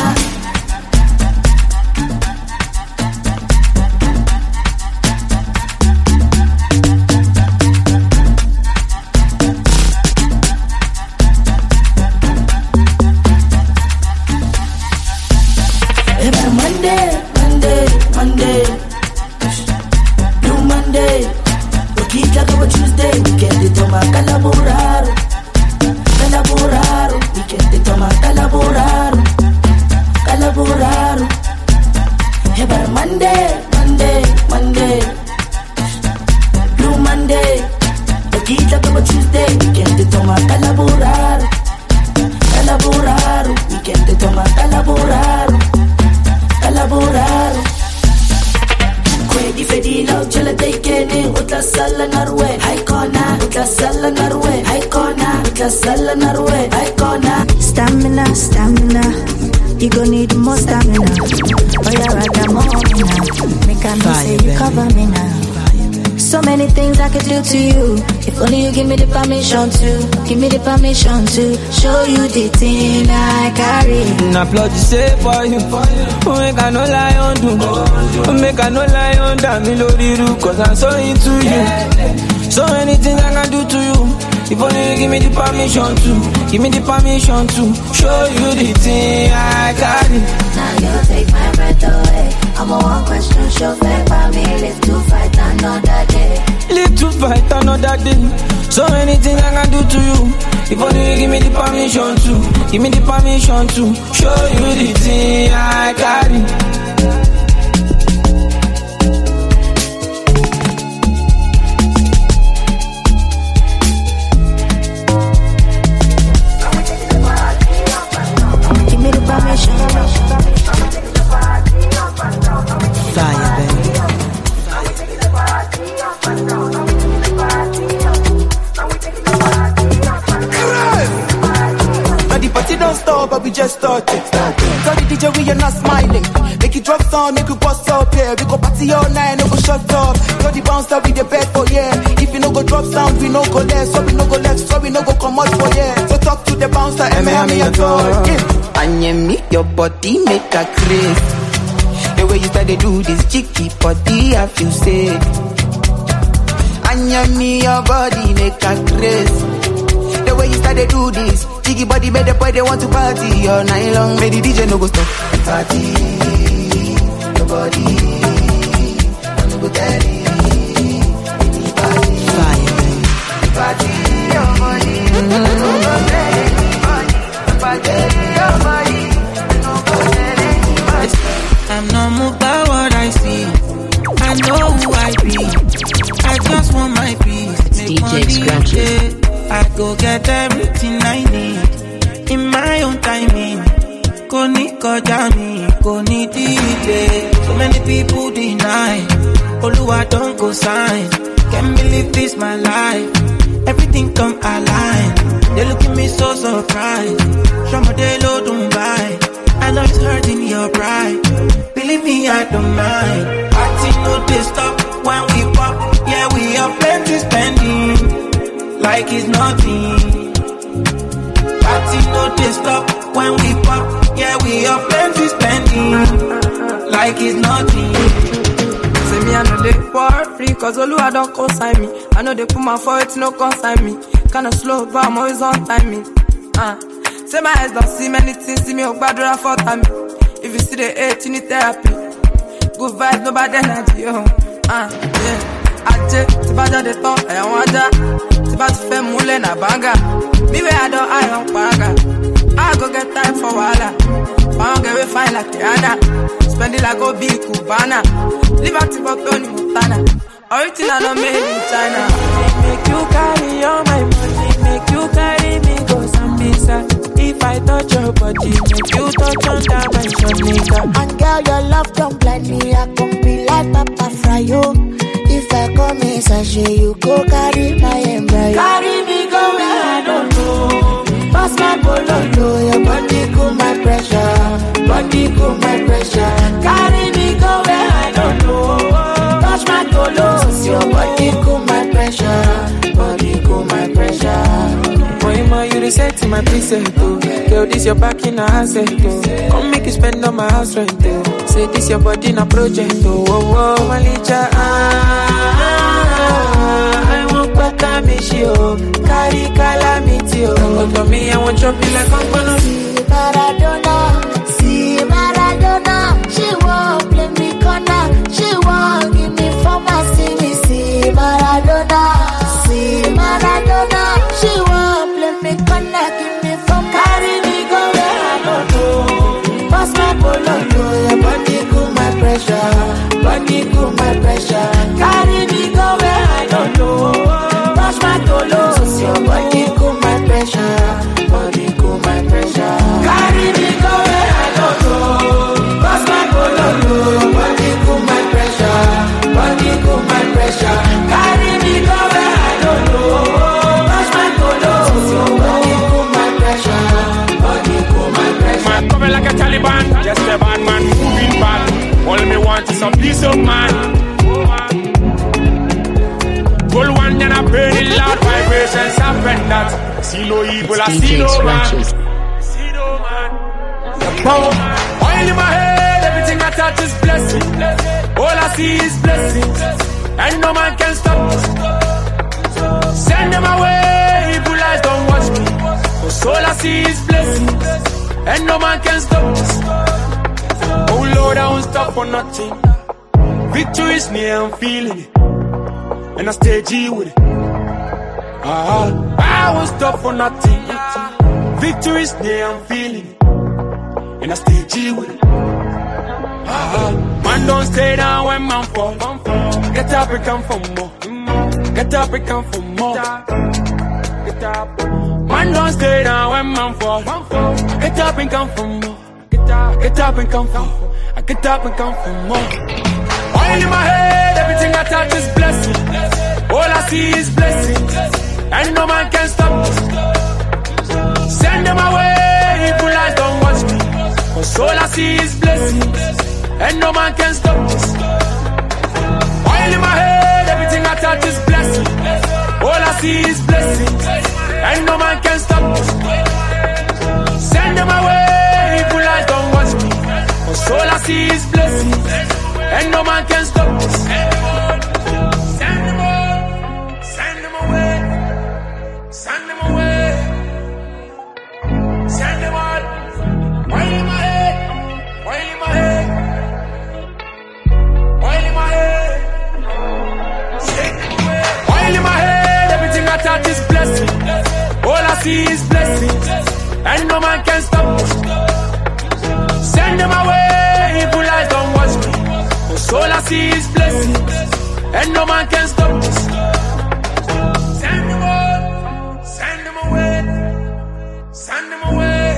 Stamina, stamina, you gon' need more stamina. Oh yeah, right, I'm on me now. Make I know say you cover me now. So many things I could do to you. If only you give me the permission to, give me the permission to show you the thing I carry. I applaud you say for you. Make I no lie on do. Make I no lie on that me lori ru. Cause I'm so into you. So many things I can do to you. If only you give me the permission to, give me the permission to show you the thing I carry. Now you take my breath away. I'm a one question show fake by me. Live to fight another day. Live to fight another day. So many things I can do to you. If only you give me the permission to, give me the permission to show you the thing I carry. get started. Tell the D J we are not smiling. Make it drop sound, make it bust up, yeah. We go party all night, no go shut up. Tell the bouncer we the bed for, yeah. If you no go drop sound, we no go left. So we no go left, so we no go come out for, yeah. So talk to the bouncer, and me, me at all, yeah. And me, your body make a craze. The way you start to do this cheeky body, I feel safe. And me, your body make a craze. The way you start to do this cheeky body, make the boy they want to party all night long. Make the D J no go stop. Party, your body, I no go tell you. Party, party, your body, I no go tell anybody. Party, your body, I no go tell anybody. I'm not moved by what I see. I know who I be. I just want my peace. Make D J money, Scratchy. yeah. I go get everything I need in my own timing. Koni koja mi, koni delay. So many people deny. Oluwa don't go sign. Can't believe this my life. Everything come align. They look at me so surprised. Shama de lo Dubai. I know it's hurting your pride. Believe me, I don't mind. Party no they stop when we pop. Yeah, we have plenty spending. Like it's nothing. Party no they stop when we pop. Yeah, we are plenty spending. Like it's nothing. Say me I know they war free, cause Oluwa don't consign me. I know they put my foot, no consign me. Kinda slow, but I'm always on timing. Uh. Say my eyes don't see many things, see me up bad for time. If you see the hate, you need therapy. Good vibes, no bad energy, yo. Uh, yeah. Aje, ti baja de ton, I want ja. Ti ba ti fe mule na banga. Me where I don't, I don't paga. I go get time for wala. Found get we fine like Rihanna. Spend it like Obi Cubana. Liberty but Tony Montana. Original no made in China. Make you carry all my money. Make you carry me go Sambisa. If I touch your body, make you touch under my shanika. And girl, your love don't blind me. I can be like Papa Fryo. If I come in sachet, you go carry my embryo. Carry me go where I don't know. Pass my bololo, your body cool my pressure. Body cool my pressure. Carry me go where I don't know. Touch my tolos, your body cool my pressure. Body cool my pressure. Moima, you reset my preset, oh. Girl, this your back in a asset, oh. Come make you spend on my house rent, oh. Say this your body in a project, oh. Oh, oh, Malicha, ah, ah, I want better me, she, oh. Carry calamity, oh. Come to me, I want choppy like I'm gonna see Maradona, see Maradona. She won't play me corner, she won't give me for my see me, see Maradona, see Maradona. She won't me connect, give me from carry me go where I don't know. Pass my bololo, your body cool my pressure. Body cool my pressure. Carry me go where I don't know. Touch my tolos, your body cool my pressure. Body cool my pressure. Carry me go where I don't know. Pass my bololo, your body cool my pressure. Body cool my pressure. Carry me go where I don't know. Man coming like a Taliban, just a bad man moving bad. All me want is some peace of mind. Gold one then I burn it loud, vibrations happen that. See no evil, I see no man. See no man. Oil in my head, everything I touch is blessing. All I see is blessings, and no man can stop us. Send them away, evil eyes don't watch me. Cause all I see is blessings, and no man can stop us. Oh Lord, I won't stop for nothing. Victory is near, I'm feeling it, and I stay G with it. Ah, I won't stop for nothing. Victory is near, I'm feeling it, and I stay G with it. Ah, man don't stay down when man fall. Get up and come for more. Get up and come for more. Get up. Man don't stay down when man fall. Get up and come for more. Get up, get up and come for more. I get up and come for more. Oil in my head, everything I touch is blessing. All I see is blessings, and no man can stop us. Send them away, evil eyes don't watch see is blessings, and no man can stop this. Oil in my head, everything I touch is blessing. All I see is blessings, and no man can stop this. Send them away, evil eyes don't watch me. Cause all I see is blessings, and no man can stop this. Send them all, send them away, send them away, send them all. Oil in my head, oil in my head, oil in my head, send them away. Oil in my head, everything I touch is blessing. All I see is blessings, and no man can stop us. Send them away, evil eyes don't watch me. Cause all I see is blessings, and no man can stop us. Send them all, send them away, send them away.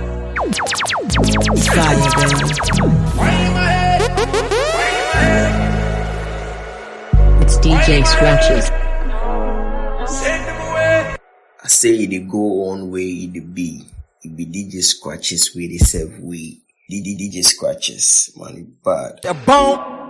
Fire, baby. Why in my head? Why in my head? It's D J Scratches. Send them away. I say it go on way it be. It be D J Scratches way they serve way. D D D J Scratches, man, bad. A bomb.